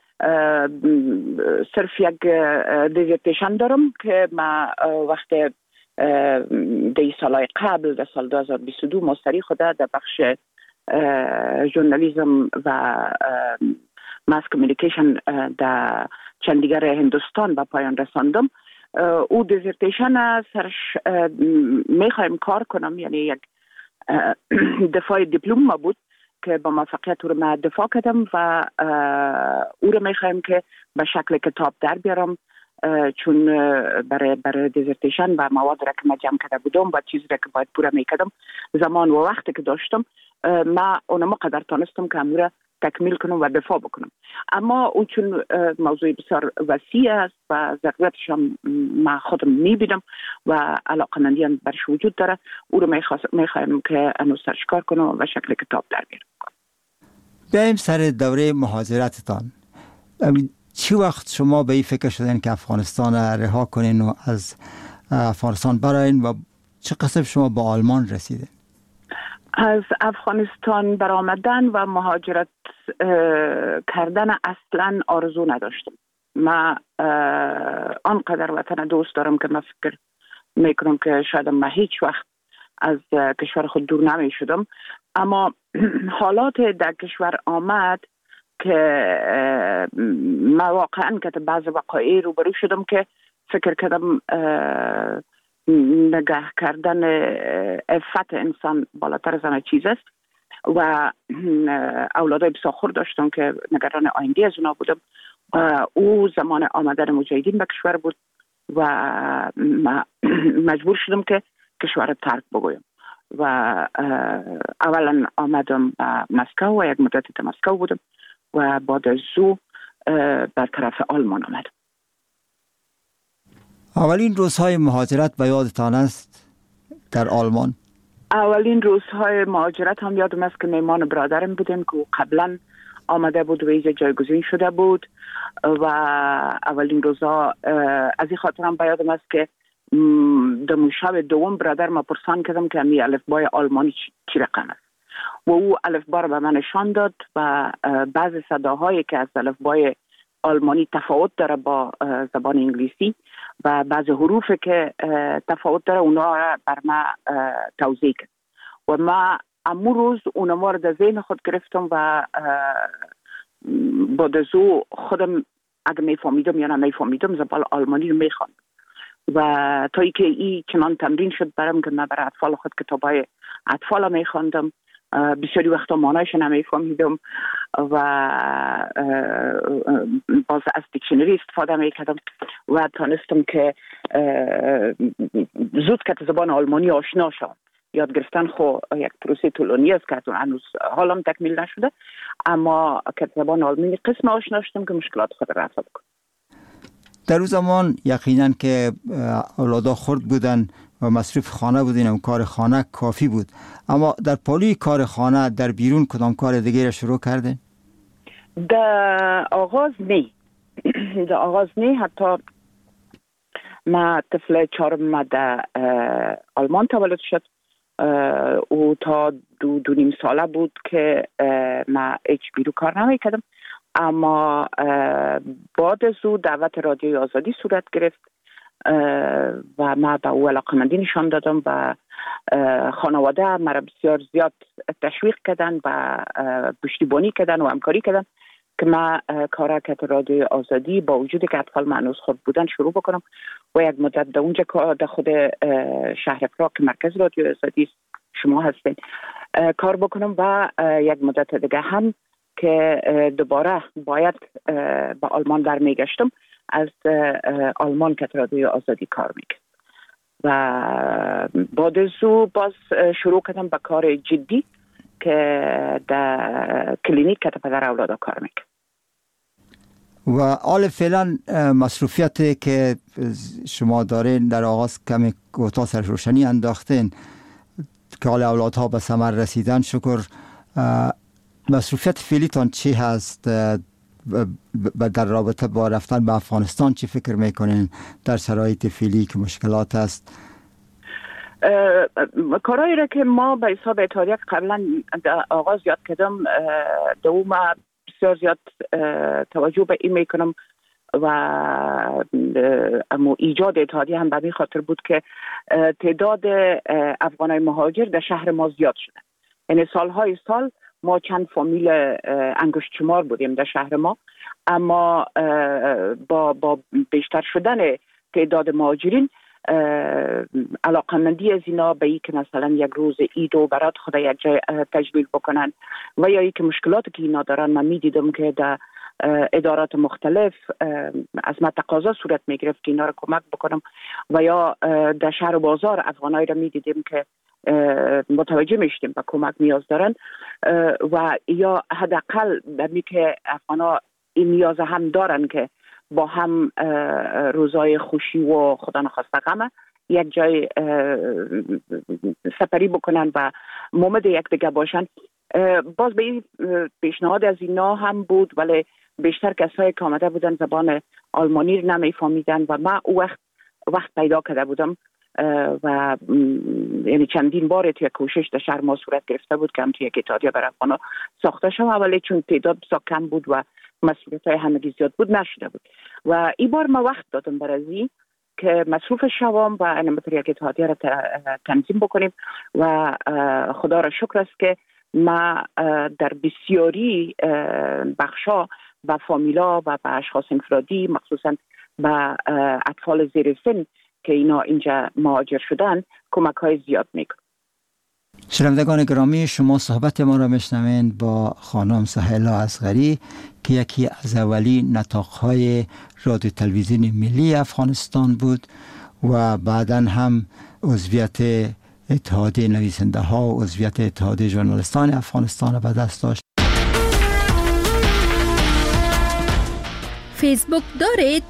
صرف یک دیزرتیشن دارم که من وقت دی سالهای قبل در سال 2022 مستری خوده در بخش ژورنالیسم و ماس کمیونیکیشن در چندیگر هندوستان به پایان رساندم. او دیزرتیشن سرش میخوایم کار کنم، یعنی یک دفاع دیپلم ما بود که با موفقیت او رو من دفاع کردم و او رو میخوایم که به شکل کتاب در بیارم، چون برای دیزرتیشن و مواد را که من جمع کرده بودم و چیزی را که باید پوره میکردم زمان و وقتی که داشتم من اونم قدر تانستم که امور تکمیل کنم و دفاع بکنم. اما اون چون موضوع بسیار وسیع است و ضرورتش هم من خودم میبینم و علاقمندی هم برش وجود داره، او رو میخوایم که انو سرش کار کنم و شکل کتاب در بیارم. بیاییم سر دوره مهاجرتتان. چی وقت شما به این فکر شدین که افغانستان رها کنین و از افغانستان براین و چه قسم شما با آلمان رسیدین؟ از افغانستان برآمدن و مهاجرت کردن اصلا آرزو نداشتم. من آنقدر وطن دوست دارم که من فکر میکنم که شاید من هیچ وقت از کشور خود دور نمی شدم، اما حالات در کشور آمد که من واقعا که بعض وقایع روبرو شدم که فکر کردم نگاه کردن عفت انسان بالاتر از همه چیز است و اولادای بسیار داشتم که نگران آینده از اونا بودم. او زمان آمدن مجاهدین به کشور بود و مجبور شدم که کشور رو ترک بگویم و اولا آمدم به مسکو و یک مدت در مسکو بودم و بعد از او بر طرف آلمان آمدم. اولین روزهای مهاجرت به یادتان است در آلمان؟ اولین روزهای مهاجرت هم یادم است که میمان برادرم بودیم که قبلا آمده بود و اینجا جایگزین شده بود و اولین روزها از این خاطر هم به یادم است که در شب دوم برادر ما پرسان کردم که امی الفبای آلمانی چی رقم است و او الفبا رو به من نشان داد و بعضی صداهایی که از الفبای آلمانی تفاوت داره با زبان انگلیسی و بعضی حروفی که تفاوت داره اونا را بر ما توضیح کرد و ما امو روز اونما رو در ذهن خود گرفتم و بعد از او خودم اگه میفهمیدم یا نمیفهمیدم زبان آلمانی رو میخواندم و تا ای که ای چنان تمرین شد برم که من برای اطفال خود کتابای اطفال میخواندم. بسیاری وقتا معنایش نمیفهمیدم و باز از دیکشنری استفاده میکردم و تانستم که زود که زبان آلمانی آشنا شدم. یاد گرفتن خو یک پروسه طولانی است که هنوز حالم تکمیل نشده، اما که زبان آلمانی قسم آشنا شدم که مشکلات خود رفع بکنم. در اون زمان یقینا که اولادا خرد بودن و مصرف خانه بودین و کار خانه کافی بود، اما در پالوی کار خانه در بیرون کدام کار دیگه را شروع کردین؟ در آغاز نه حتی ما طفل چهارم در آلمان تولد شد او تا دو نیم ساله بود که ما هیچ بیرون کار نمیکردم، اما بعد از او دعوت رادیوی آزادی صورت گرفت و ما به او علاقمندی نشان دادم و خانواده مرا بسیار زیاد تشویق کردن و پشتیبانی کردن و همکاری کردن که ما کارکت رادیوی آزادی با وجودی که اطفال معنوس خود بودن شروع بکنم و یک مدت در اونجا در خود شهر پراگ که مرکز رادیوی آزادی شما هستین کار بکنم و یک مدت دیگه هم که دوباره باید به آلمان برمیگشتم، از آلمان که رادیوی آزادی کار میکرد و بعد از او باز شروع کردم به کار جدی که در کلینیک که پدر اولادا کار میکرد. و حال فعلا مصروفیتی که شما دارین در آغاز کمی کوتاه سر روشنی انداختین که حال اولادها به ثمر رسیدن، شکر. مصروفیت فعلیتان چی هست در رابطه با رفتن به افغانستان؟ چی فکر میکنین در شرایط فعلی که مشکلات است؟ کارهایی را که ما به حساب اتحادیه قبلا آغاز یاد کردم دوم بسیار زیاد توجه به این میکنم و اما ایجاد اتحادیه هم به این خاطر بود که تعداد افغانای مهاجر در شهر ما زیاد شده. یعنی سالهای سال ما چند فامیل انگشت شمار بودیم در شهر ما، اما با بیشتر شدن تعداد مهاجرین علاقمندی از اینا به ای که مثلا یک روز عید و برات خدا یک جای تجلیل بکنن و یا ای که مشکلاتی که اینا دارن، من میدیدم که در ادارات مختلف از من تقاضا صورت میگرفت که اینا رو کمک بکنم و یا در شهر و بازار افغانایی رو میدیدیم که متوجه میشتیم به کمک نیاز دارن و یا حداقل بمی که افغانا این نیاز هم دارن که با هم روزای خوشی و خدا نخواسته غم یک جای سپری بکنن و مومد یک دیگه باشن. باز به این پیشنهاد از اینا هم بود، ولی بیشتر کسایی که آمده بودن زبان آلمانی رو نمیفهمیدن و من او وقت پیدا کرده بودم و یعنی چندین بار توی کوشش در شهر ما صورت گرفته بود که هم توی یک اتحادیه برای افغانا ساخته شد، ولی چون تعداد بسیار کم بود و مسئولیت‌های همگی زیاد بود نشده بود و این بار ما وقت دادم برای که مصروف شوام و انمتر یک اتحادیه را تنظیم بکنیم و خدا را شکر است که ما در بسیاری بخشا با فامیلا و با اشخاص انفرادی، مخصوصا با اطفال زیر سن که اینا اینجا مهاجر شدن، کمک های زیاد میکنم. شنوندگان گرامی، شما صحبت ما را میشنوید با خانم سهیلا اصغری که یکی از اولی نطاق‌های رادیو تلویزیون ملی افغانستان بود و بعداً هم عضویت اتحادیه نویسنده ها و عضویت اتحادیه ژورنالیستان افغانستان را به دست داشت. فیسبوک دارید؟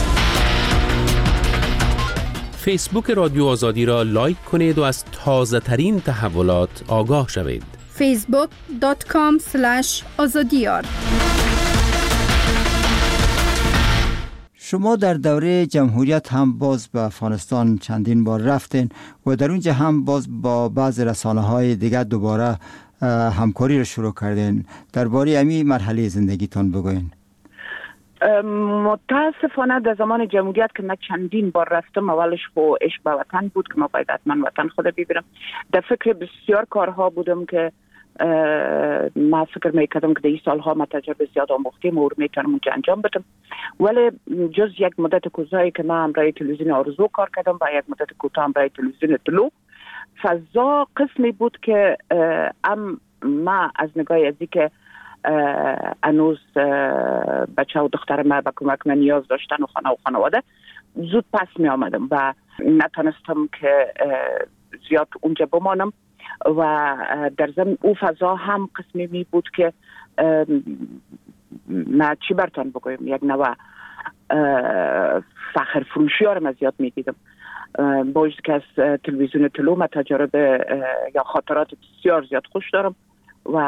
فیسبوک رادیو آزادی را لایک کنید و از تازه ترین تحولات آگاه شوید. facebook.com/azadiyar. شما در دوره جمهوریت هم باز به افغانستان چندین بار رفتین و در اونجا هم باز با بعض رسانه‌های دیگر دوباره همکاری رو شروع کردین. درباره همین مرحله زندگیتان بگوین. متاسفانه در زمان جمهوریت که من چندین بار رفتم، اولش خو عشق به وطن بود که ما باید حتما وطن خود ببینم. در فکر بسیار کارها بودم که ما فکر میکردم که در این سالها ما تجربه زیاد آموختیم و میتونم اونجا انجام بدم، ولی جز یک مدت کوتاهی که من همراه تلویزیون آرزو کار کردم و یک مدت کوتاه همراه تلویزیون طلوع، فضا قسمی بود که ما از نگاه ازی که هنوز بچه و دختر ما به کمک من نیاز داشتن و خانه و خانواده، زود پس می آمدم و نتونستم که زیاد اونجا بمانم و در ضمن او فضا هم قسمی می بود که ما چی برتان بگویم، یک نوع فخر فروشی ها رو من زیاد می دیدم. باید که از تلویزیون طلوع ما تجربه یا خاطرات بسیار زیاد خوش دارم و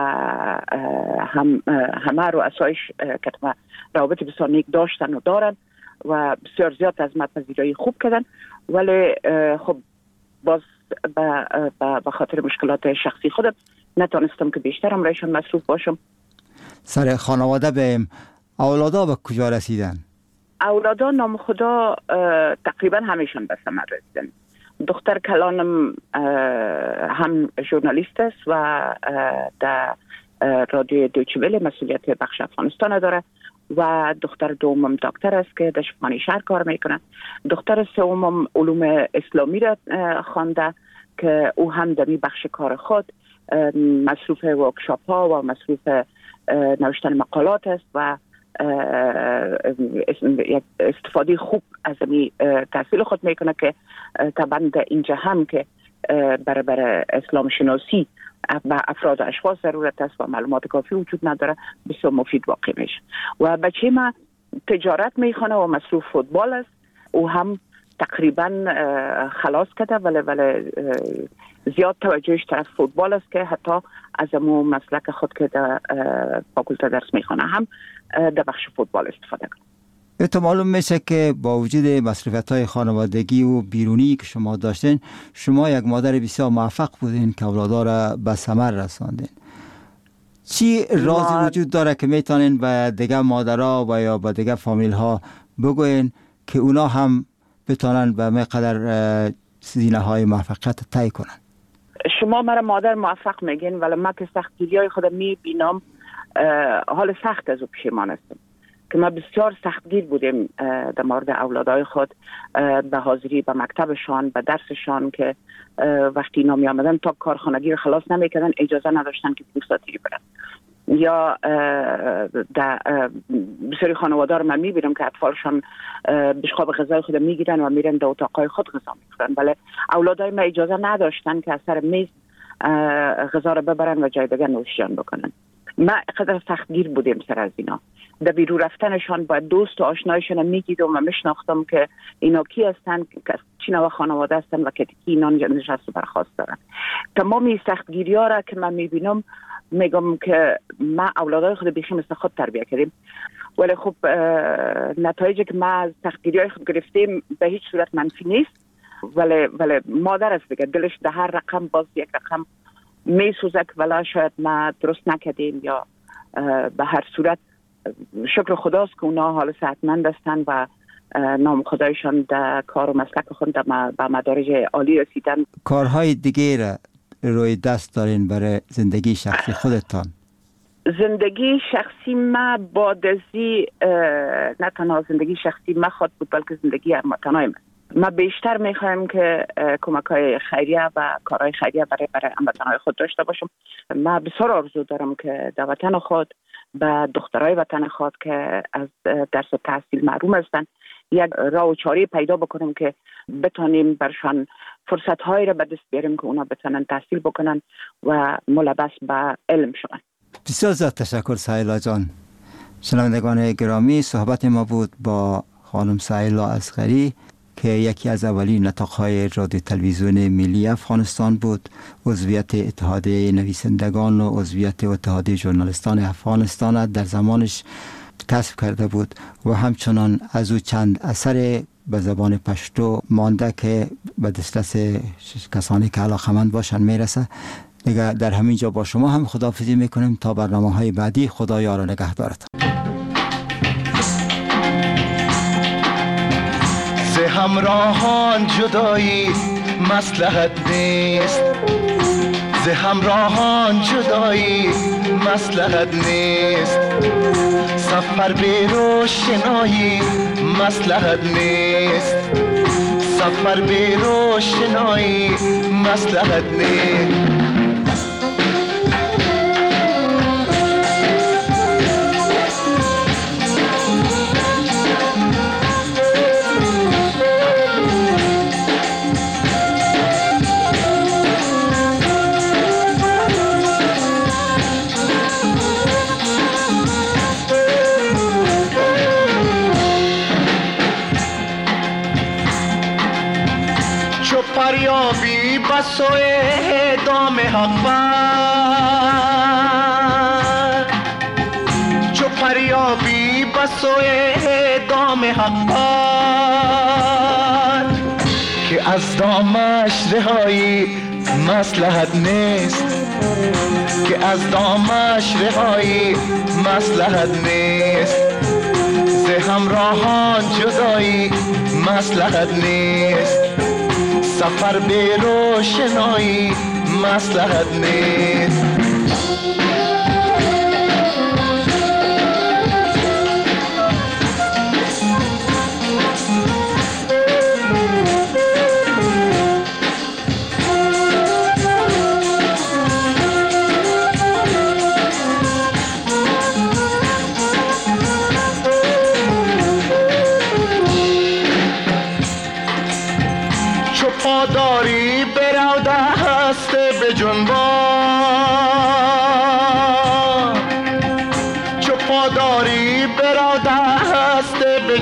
همه رو اسایش که روابط بسیار نیک داشتن و دارن و بسیار زیاد از من پذیرایی خوب کردن، ولی خب باز به خاطر مشکلات شخصی خودم نتونستم که بیشتر همراهشون مصروف باشم. سر خانواده بهم، اولادا به کجا رسیدن؟ اولادا نام خدا تقریبا همیشون به ثمر رسیدن. دختر کلانم هم ژورنالیست است و در رادیو دویچه وله مسئولیت بخش افغانستان داره و دختر دومم دکتر است که در شفاخانه شهر کار میکنه. دختر سومم علوم اسلامی را خوانده که او هم در بخش کار خود مصروف ورکشاپ ها و مصروف نوشتن مقالات است و استفاده خوب از این تحصیل خود میکنه که طبعا در اینجا هم که برای اسلام شناسی و افراد و اشخاص ضرورت است و معلومات کافی وجود نداره، بسیار مفید واقع میشه. و بچه ما تجارت میخونه و مصروف فوتبال است، او هم تقریبا خلاص کرده ولی زیاد توجهش طرف فوتبال است که حتی از امو مسلک خود که در فاکولته درس میخونه هم در بخش فوتبال استفاده کنه. تو معلوم میشه که با وجود مصروفیت‌های خانوادگی و بیرونی که شما داشتین، شما یک مادر بسیار موفق بودین که اولادا را به ثمر رساندین. چی رازی وجود داره که میتونین به دیگه مادرها و یا به دیگه فامیل ها بگوین که اونا هم بتونن به مقدار زینه های موفقیت طی کنن؟ شما مرا مادر موفق میگین ولی من که سختگیری های خودم میبینم حال سخت از او پشیمان هستم که ما بسیار سختگیر بودیم در مورد اولادای خود، به حاضری به مکتبشان، به درسشان که وقتی اینا می آمدن تا کارخانگی رو خلاص نمیکردن اجازه نداشتن که پوستاتی برن. یا در بسیاری خانواده رو من میبینم که اطفالشان بشقاب غذای خود میگیرن و میرن در اتاقای خود غذا میخورن، ولی اولادای ما اجازه نداشتن که از سر میز غذا رو ببرن و جای دیگه نوشیان بکنن. ما قدر سختگیر بودیم سر از اینا. در بیرون رفتنشان با دوست و آشنایشان میگیدم و میشناختم که اینا کی هستن، چی نوع خانواده هستن و که اینا نشست و برخواست دارن. تمامی سختگیری ها را که من میبینم میگم که ما اولادای خود بیخی مثل خود تربیه کردیم، ولی خب نتایجی که ما از سختگیری های خود گرفتیم به هیچ صورت منفی نیست، ولی مادر است دیگه، دلش در هر رقم باز یک رقم میسوزه که ولی شاید ما درست نکردیم یا به هر صورت شکر خداست که اونا حال صحتمند هستن و نام خدایشان در کار و مسلک خود به مدارج عالی رسیدن. کارهای دیگه را روی دست دارین برای زندگی شخصی خودتان؟ زندگی شخصی ما بادزی نه تنها زندگی شخصی ما خود بود بلکه زندگی هموطنای من. ما بیشتر میخوایم که کمک‌های خیریه و کارهای خیریه برای هموطنای خود داشته باشم. ما بسیار آرزو دارم که در وطن خود به دخترای وطن خود که از درس و تحصیل محروم هستن یک راه و چاره پیدا بکنیم که بتونیم برشان فرصت‌هایی را به دست بیاریم که اونا بتونن تحصیل بکنن و ملبس به علم شون. بسیار زیاد تشکر سهیلا جان. شنوندگان گرامی، صحبت ما بود با خانم سهیلا اصغری که یکی از اولین نطاق‌های رادیو تلویزیون ملی افغانستان بود، عضویت اتحادیه نویسندگان و عضویت اتحادیه ژورنالیستان افغانستان در زمانش کسب کرده بود و همچنان از او چند اثر به زبان پشتو مانده که به دسترس کسانی که علاقه‌مند باشن میرسه. دیگه در همین جا با شما هم خداحافظی میکنیم تا برنامه‌های بعدی. خدا یار و نگهدارتان. همراهان جدایی مصلحت نیست، ز همراهان جدایی مصلحت نیست، سفر به روشنایی مصلحت نیست، سفر به روشنایی مصلحت نیست. فریابی بسوی دام حق بر، چو فریابی بسوی دام حق بر، که از دامش رهایی مصلحت نیست، که از دامش رهایی مصلحت نیست، ز همراهان جدایی مصلحت نیست، سفر به روشنایی مصلحت نیست. پاداری برو دست به جنبان، چو پاداری برو دست به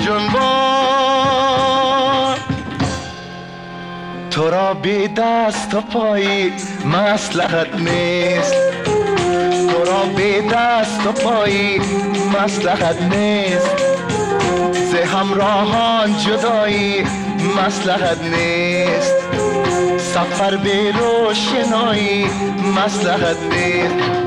جنبان. تو را بی دست و پایی مصلحت نیست، تو را بی دست و پایی مصلحت نیست، ز همراهان جدایی مصلحت نیست، سفر به روشنایی مصلحت نیست.